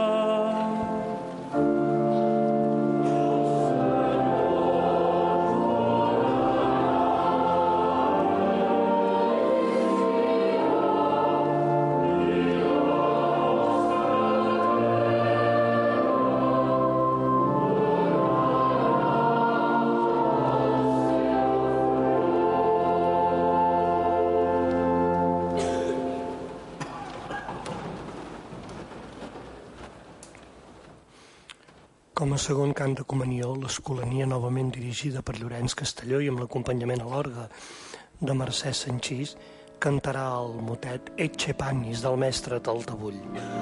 Com a segon cant de comunió, l'Escolania, novament dirigida per Llorenç Castelló i amb l'acompanyament a l'orgue de Mercè Sanchís, cantarà el motet Ecce Pannis del mestre Taltabull.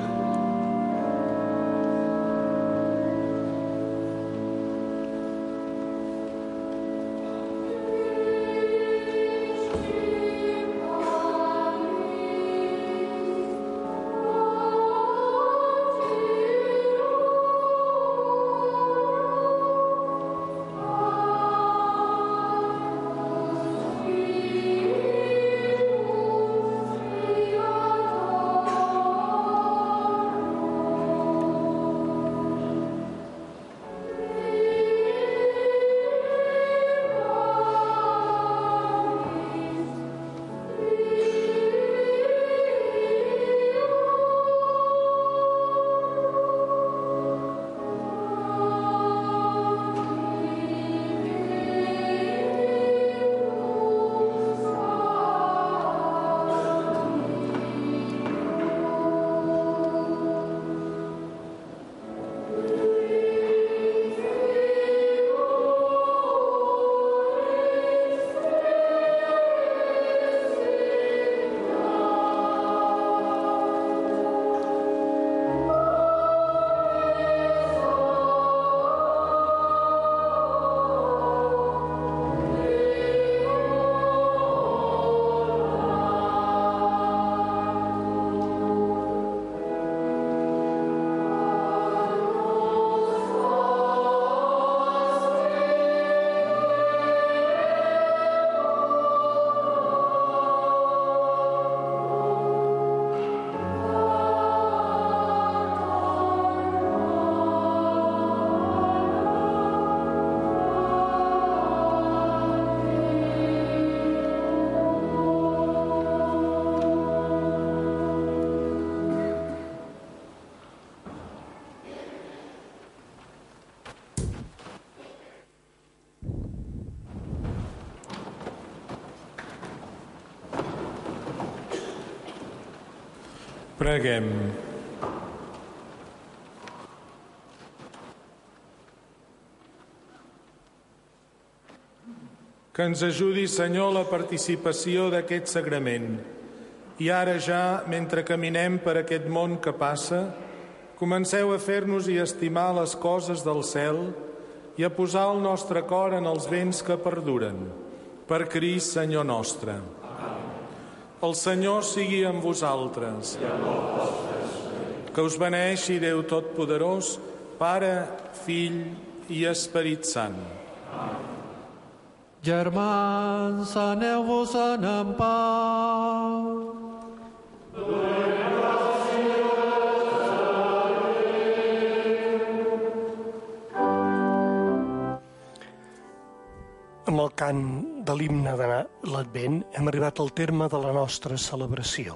Preguem. Que ens ajudi, Senyor, la participació d'aquest sagrament. I ara ja, mentre caminem per aquest món que passa, Comenceu a fer-nos i estimar les coses del cel i a posar el nostre cor en els béns que perduren. Per Crist, Senyor nostre. El Senyor sigui amb vosaltres. Que us beneeixi Déu Totpoderós, Pare, Fill i Esperit Sant. Germans, aneu-vos-en en pau. Amb el cant de l'himne de l'Advent hem arribat al terme de la nostra celebració.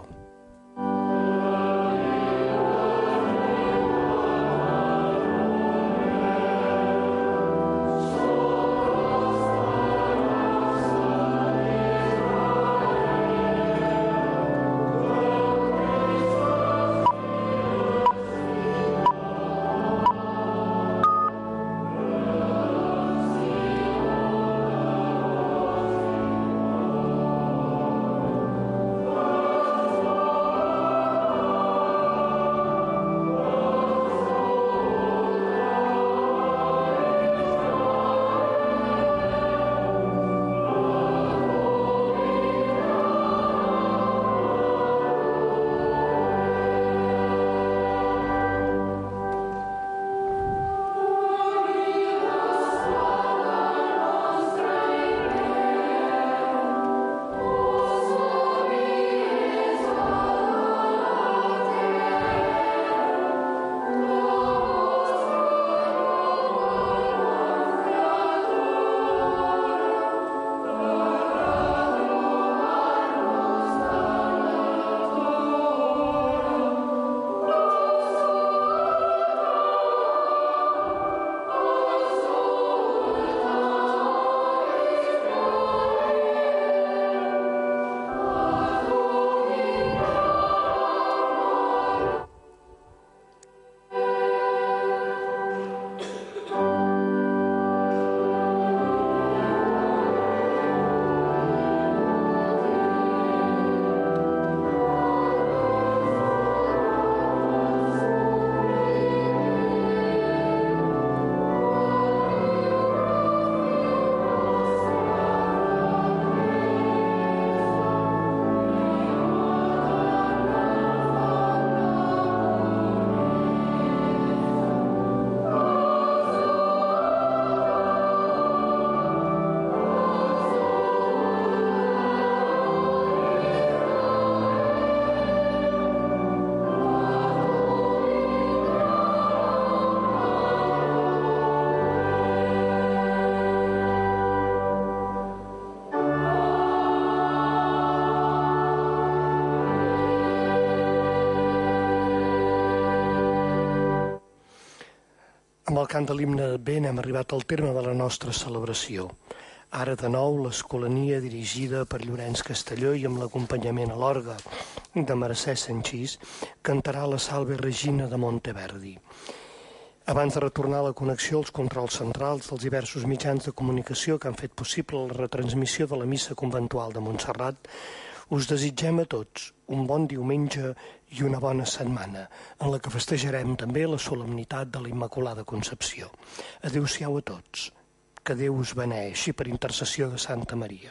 Amb el cant de l'himne d'Advent hem arribat al terme de la nostra celebració. Ara de nou l'escolania dirigida per Llorenç Castelló i amb l'acompanyament a l'orgue de Mercè Sanchís cantarà la Salve Regina de Monteverdi. Abans de retornar a la connexió als controls centrals dels diversos mitjans de comunicació que han fet possible la retransmissió de la missa conventual de Montserrat, us desitgem a tots un bon diumenge i una bona setmana, en la que festejarem també la solemnitat de la Immaculada Concepció. Adéu-siau a tots. Que Déu us beneeixi per intercessió de Santa Maria.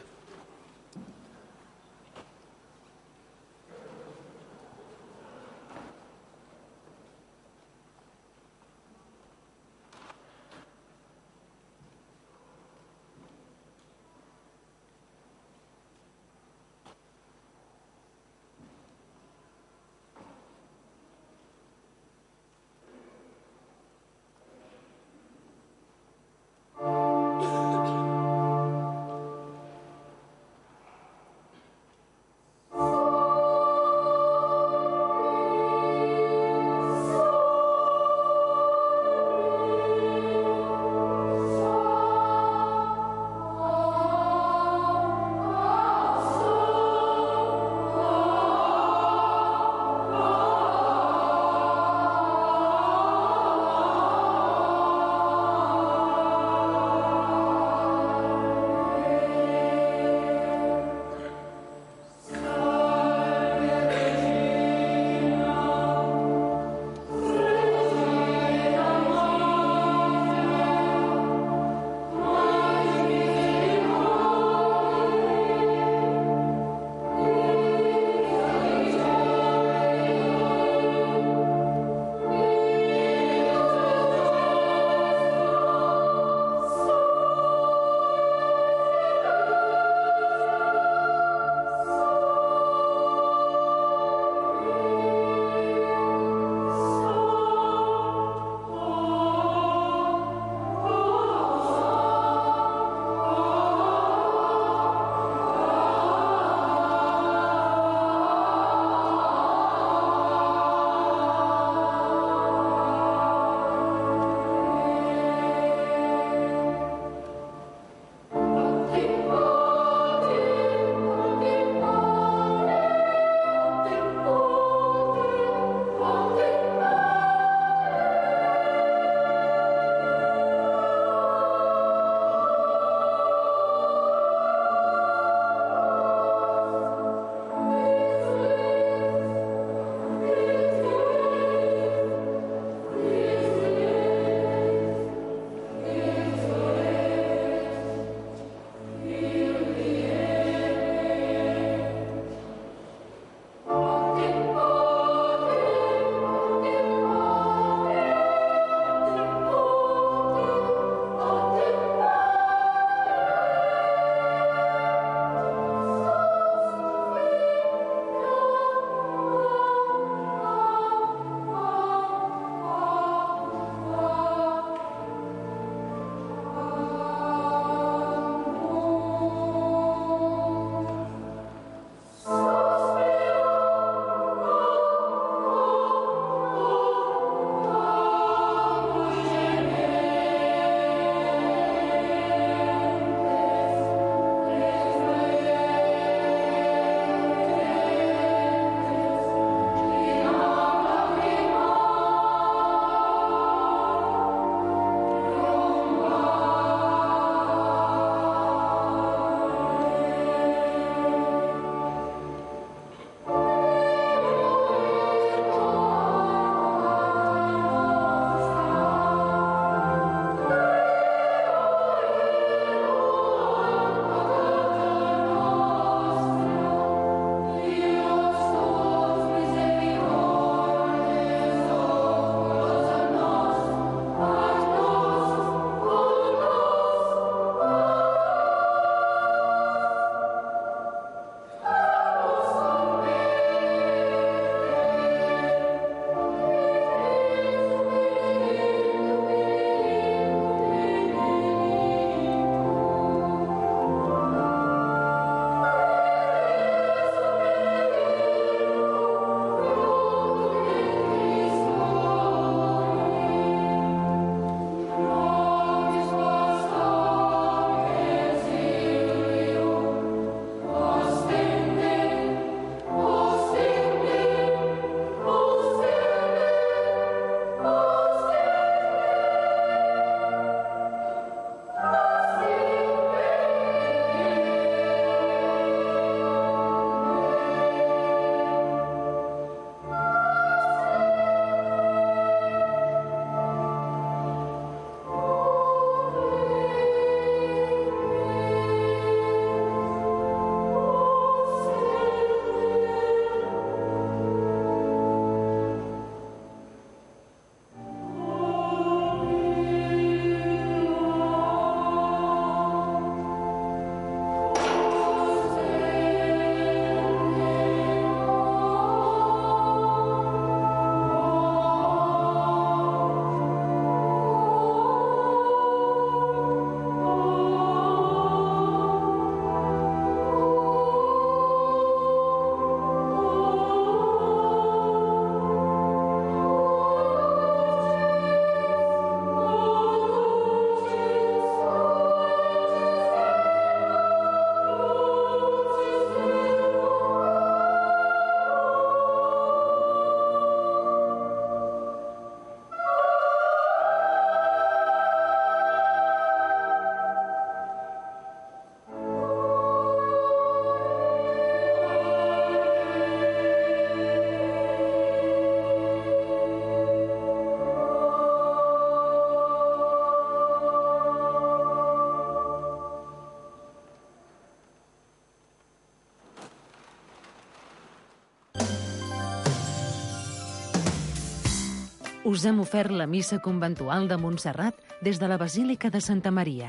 us hem ofert la missa conventual de Montserrat des de la Basílica de Santa Maria.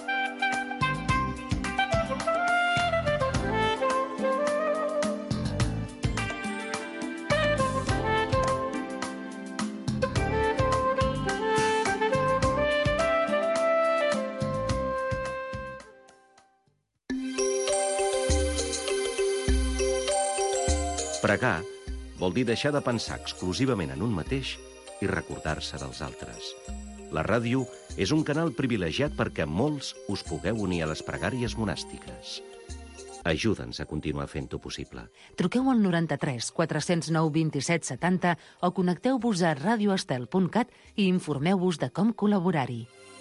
Pregar vol dir deixar de pensar exclusivament en un mateix i recordar-se dels altres. La ràdio és un canal privilegiat perquè molts us pugueu unir a les pregàries monàstiques. Ajuda'ns a continuar fent-ho possible. Truqueu al noranta-tres quatre cents nou vint-i-set setanta o connecteu-vos a radioestel punt cat i informeu-vos de com col·laborar-hi.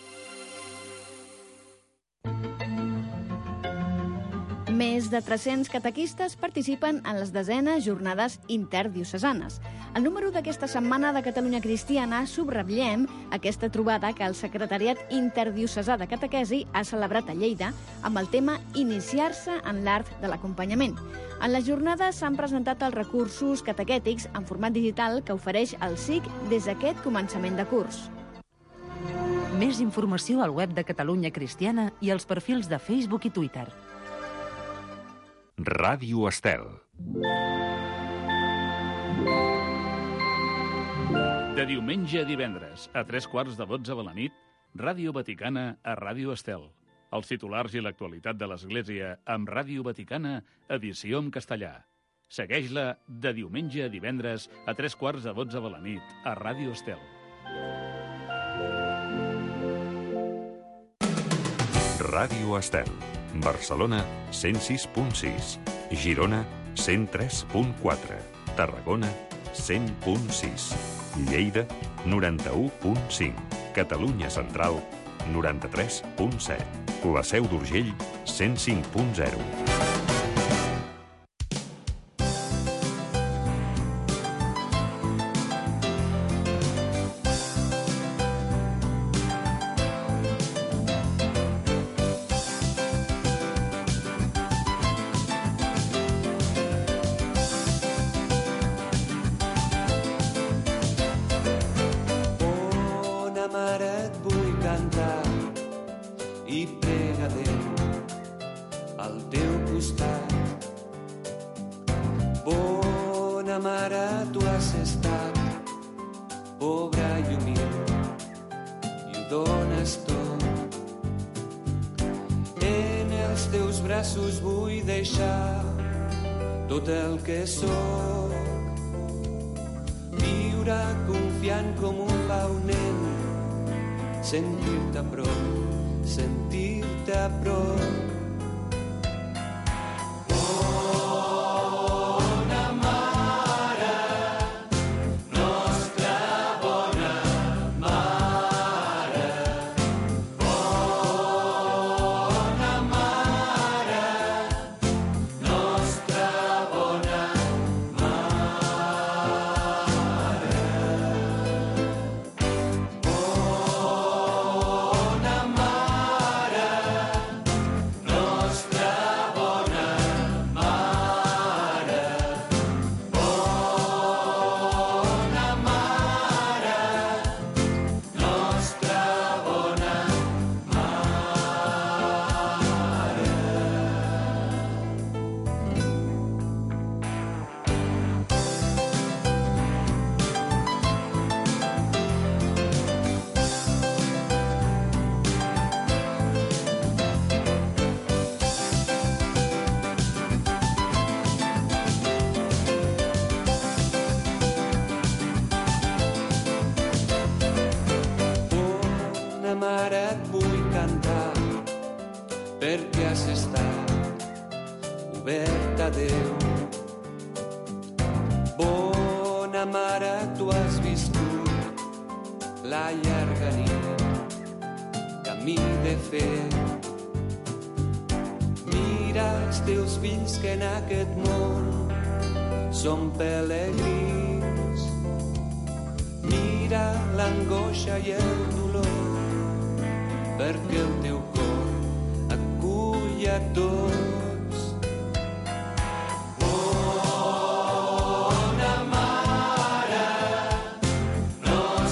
Més de tres-cents catequistes participen en les desenes jornades interdiocesanes. El número d'aquesta setmana de Catalunya Cristiana subratllem aquesta trobada que el Secretariat Interdiocesà de Catequesi ha celebrat a Lleida amb el tema Iniciar-se en l'art de l'acompanyament. En les jornades s'han presentat els recursos catequètics en format digital que ofereix el S I C des d'aquest començament de curs. Més informació al web de Catalunya Cristiana i als perfils de Facebook i Twitter. Ràdio Estel. De diumenge a divendres, a tres quarts de dotze de la nit, Ràdio Vaticana a Ràdio Estel. Els titulars i l'actualitat de l'Església amb Ràdio Vaticana, edició en castellà. Segueix-la de diumenge a divendres a tres quarts de dotze de la nit a Ràdio Estel. Ràdio Estel. Barcelona, cent sis punt sis. Girona, cent tres punt quatre. Tarragona, cent punt sis. Lleida, noranta-u punt cinc. Catalunya Central, noranta-tres punt set. La Seu d'Urgell, cent cinc punt zero. Tot el que sóc, viure confiant com un fa un nen, sentir-te a prop, sentir-te a prop. Perquè has estat obert a Déu. Bona mare, tu has viscut la llarga nit, camí de fe. Mira els teus fills que en aquest món són pelegrins. Mira l'angoixa i el dolor, perquè el teu cor acull a tots. Bona mare, nostra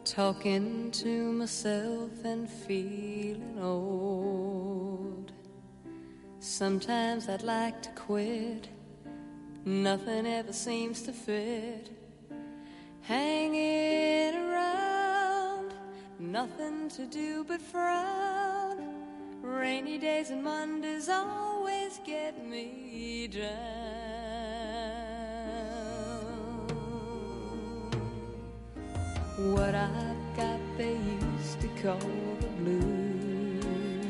talking to myself and feeling old. Sometimes I'd like to quit, nothing ever seems to fit. Hanging around, nothing to do but frown. Rainy days and Mondays always get me down. What I've got they used to call the blues.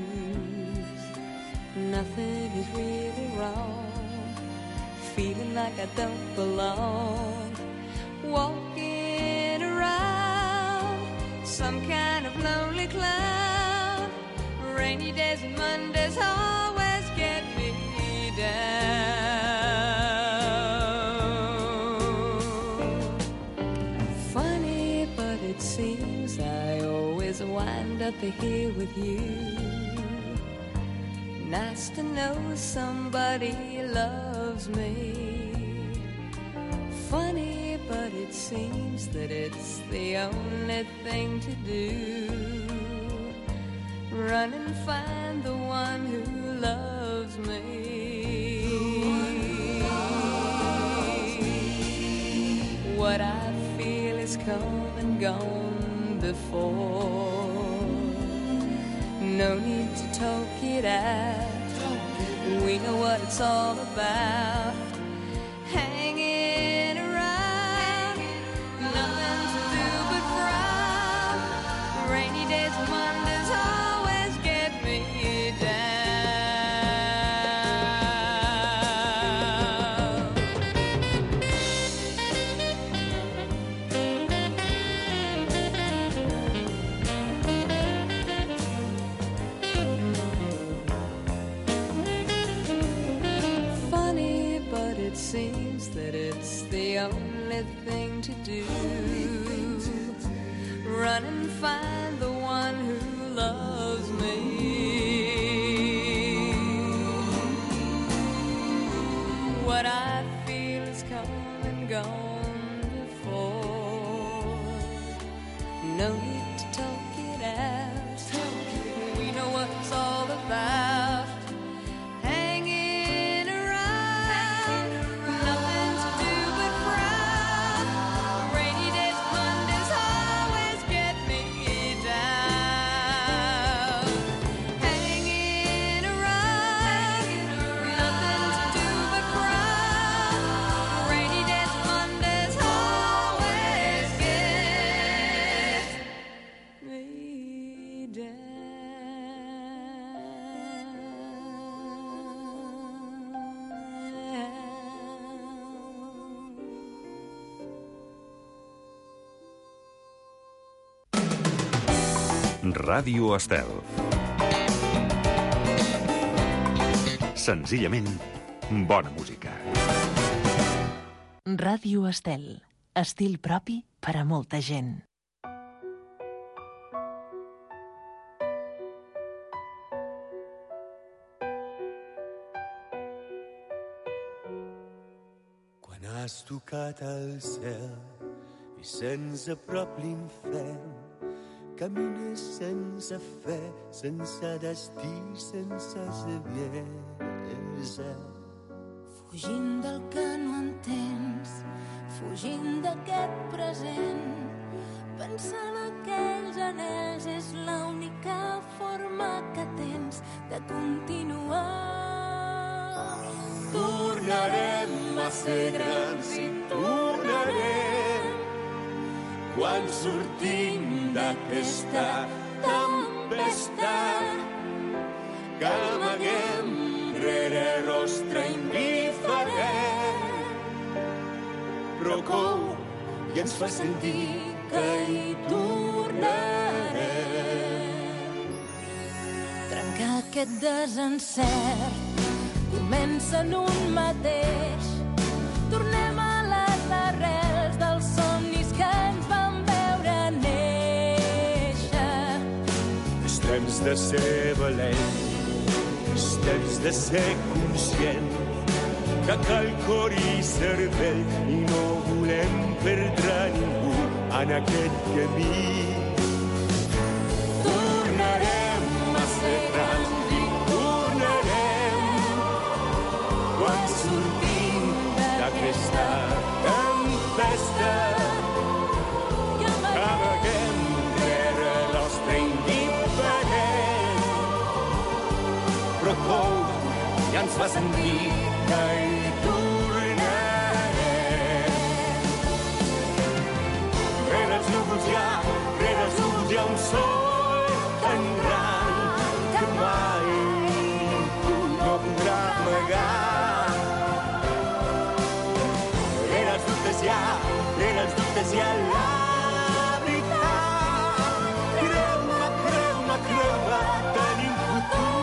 Nothing is really wrong, feeling like I don't belong. Walking around, some kind of lonely clown. Rainy days and Mondays always get me down. Funny, but it seems I always wind up here with you. Nice to know somebody loves me. Funny, but it seems that it's the only thing to do. Run and find the one who loves me. What I feel is come and gone before. No need to talk it out. We know what it's all about. Hanging around, nothing to do but frown. Rainy days and Mondays always get me seems that it's the only thing to do. Run and find the one who loves me. What I feel is come and gone before. No need to talk it out. We know what it's all about. Ràdio Estel. Senzillament, bona música. Ràdio Estel. Estil propi per a molta gent. Quan has tocat el cel i se'ns a prop l'infern, camines sense fe, sense destí, sense saviesa. Fugint del que no entens, fugint d'aquest present, pensant aquells anells és l'única forma que tens de continuar. Tornarem a ser grans i tornarem quan sortim d'aquesta tempesta que amaguem rere rostre indiferent, però cou i ens fa sentir que hi tornarem. Trencar aquest desencert comença en un mateix. Tornem a les arrels dels somnis que ens van veure néixer. És temps de ser valent, és temps de ser conscient que cal cor i cervell i no volem perdre ningú en aquest camí. Tornarem a ser grans i tornarem quan sortim d'aquesta tempesta. Caveguem rere nostre indiferent, però cou ja ens fa sentir que hi tornarem. Rere els núvols hi ha, rere els núvols hi ha un sol tan gran que mai no podrà amagar. Rere els dubtes hi ha, rere els dubtes hi ha la veritat. Creu-me, creu-me, creu-me, tenim futur.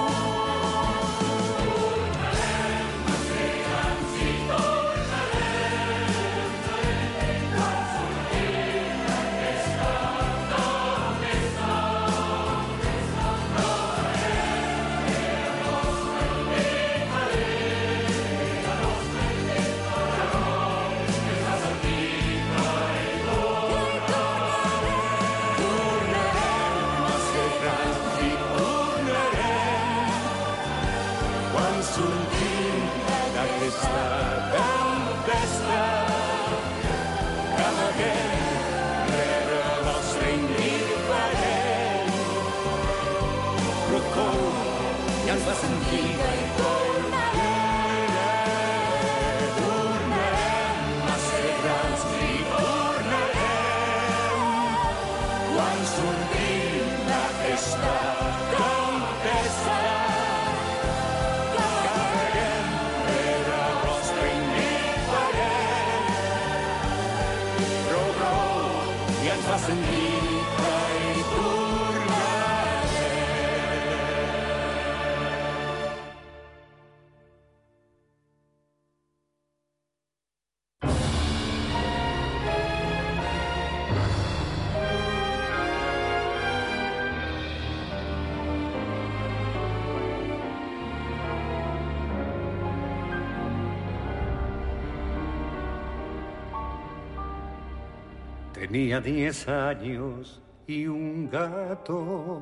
Tenía diez años y un gato,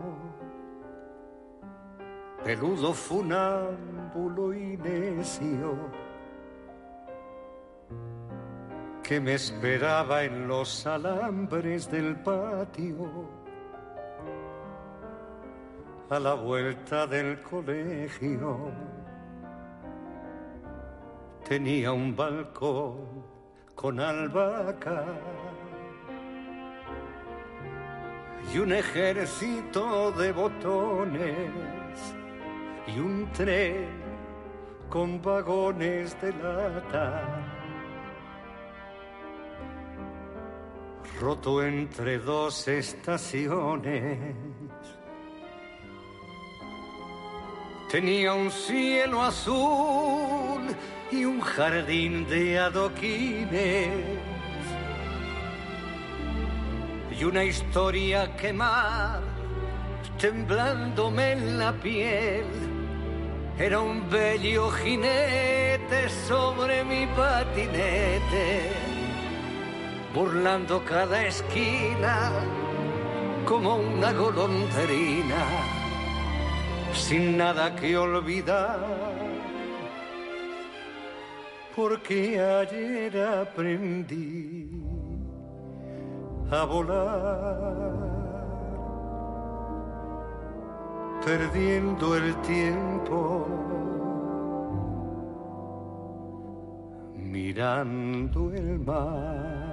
peludo, funámbulo y necio, que me esperaba en los alambres del patio, a la vuelta del colegio. Tenía un balcón con albahaca y un ejército de botones y un tren con vagones de lata, roto entre dos estaciones. Tenía un cielo azul y un jardín de adoquines y una historia quemar, temblándome en la piel. Era un bello jinete sobre mi patinete, burlando cada esquina como una golondrina, sin nada que olvidar, porque ayer aprendí a volar, perdiendo el tiempo, mirando el mar.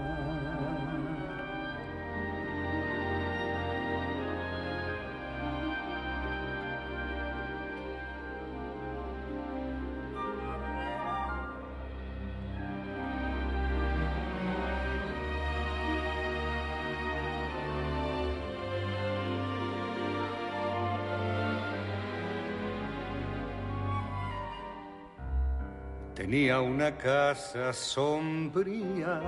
Tenía una casa sombría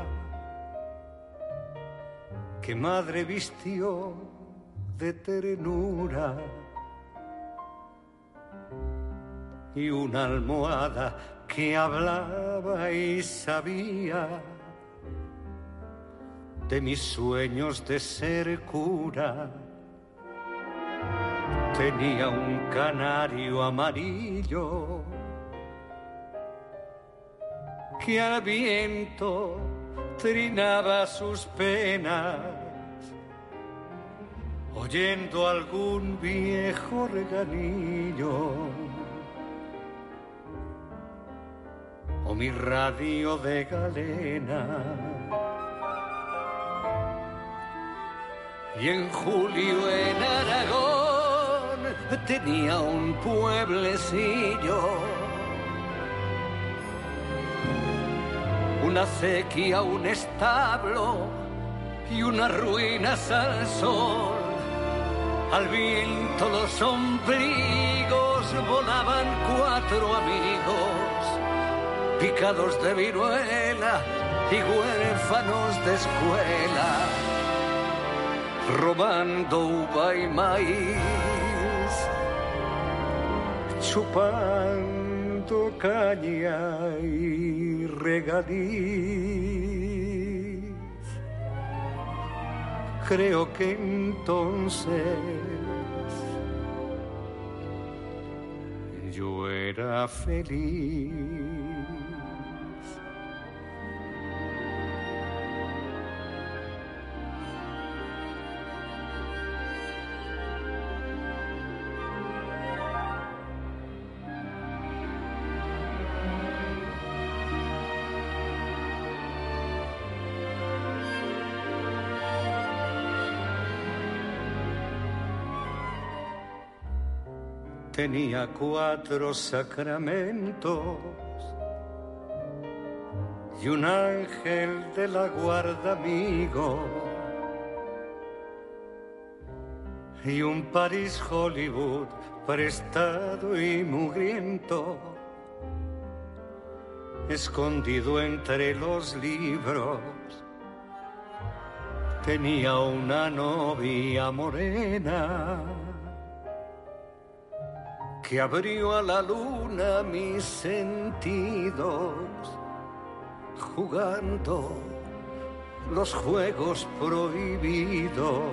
que madre vistió de ternura y una almohada que hablaba y sabía de mis sueños de ser cura. Tenía un canario amarillo que al viento trinaba sus penas, oyendo algún viejo reganillo o mi radio de galena. Y en julio en Aragón tenía un pueblecillo, una acequia, un establo y unas ruinas al sol. Al viento los ombligos volaban cuatro amigos, picados de viruela y huérfanos de escuela, robando uva y maíz, chupando caña y regaliz. Creo que entonces yo era feliz. Tenía cuatro sacramentos y un ángel de la guarda amigo y un París Hollywood prestado y mugriento, escondido entre los libros. Tenía una novia morena que abrió a la luna mis sentidos, jugando los juegos prohibidos.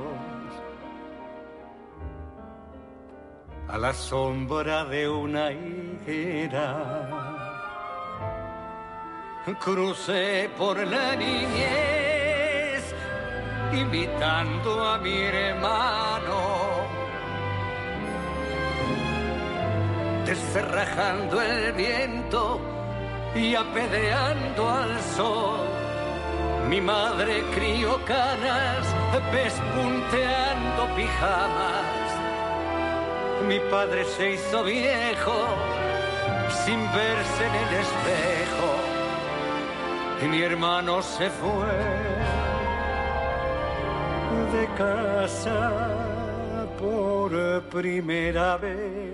A la sombra de una higuera crucé por la niñez, imitando a mi hermano, descerrajando el viento y apedreando al sol. Mi madre crió canas, pespunteando pijamas. Mi padre se hizo viejo sin verse en el espejo. Y mi hermano se fue de casa por primera vez.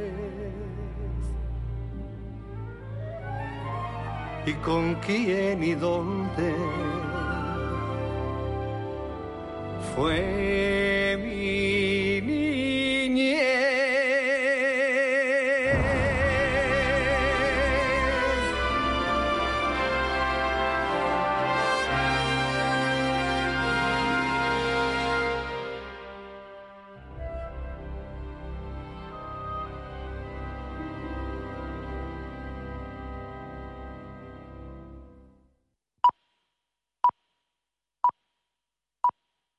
¿Y con quién y dónde? Fue mi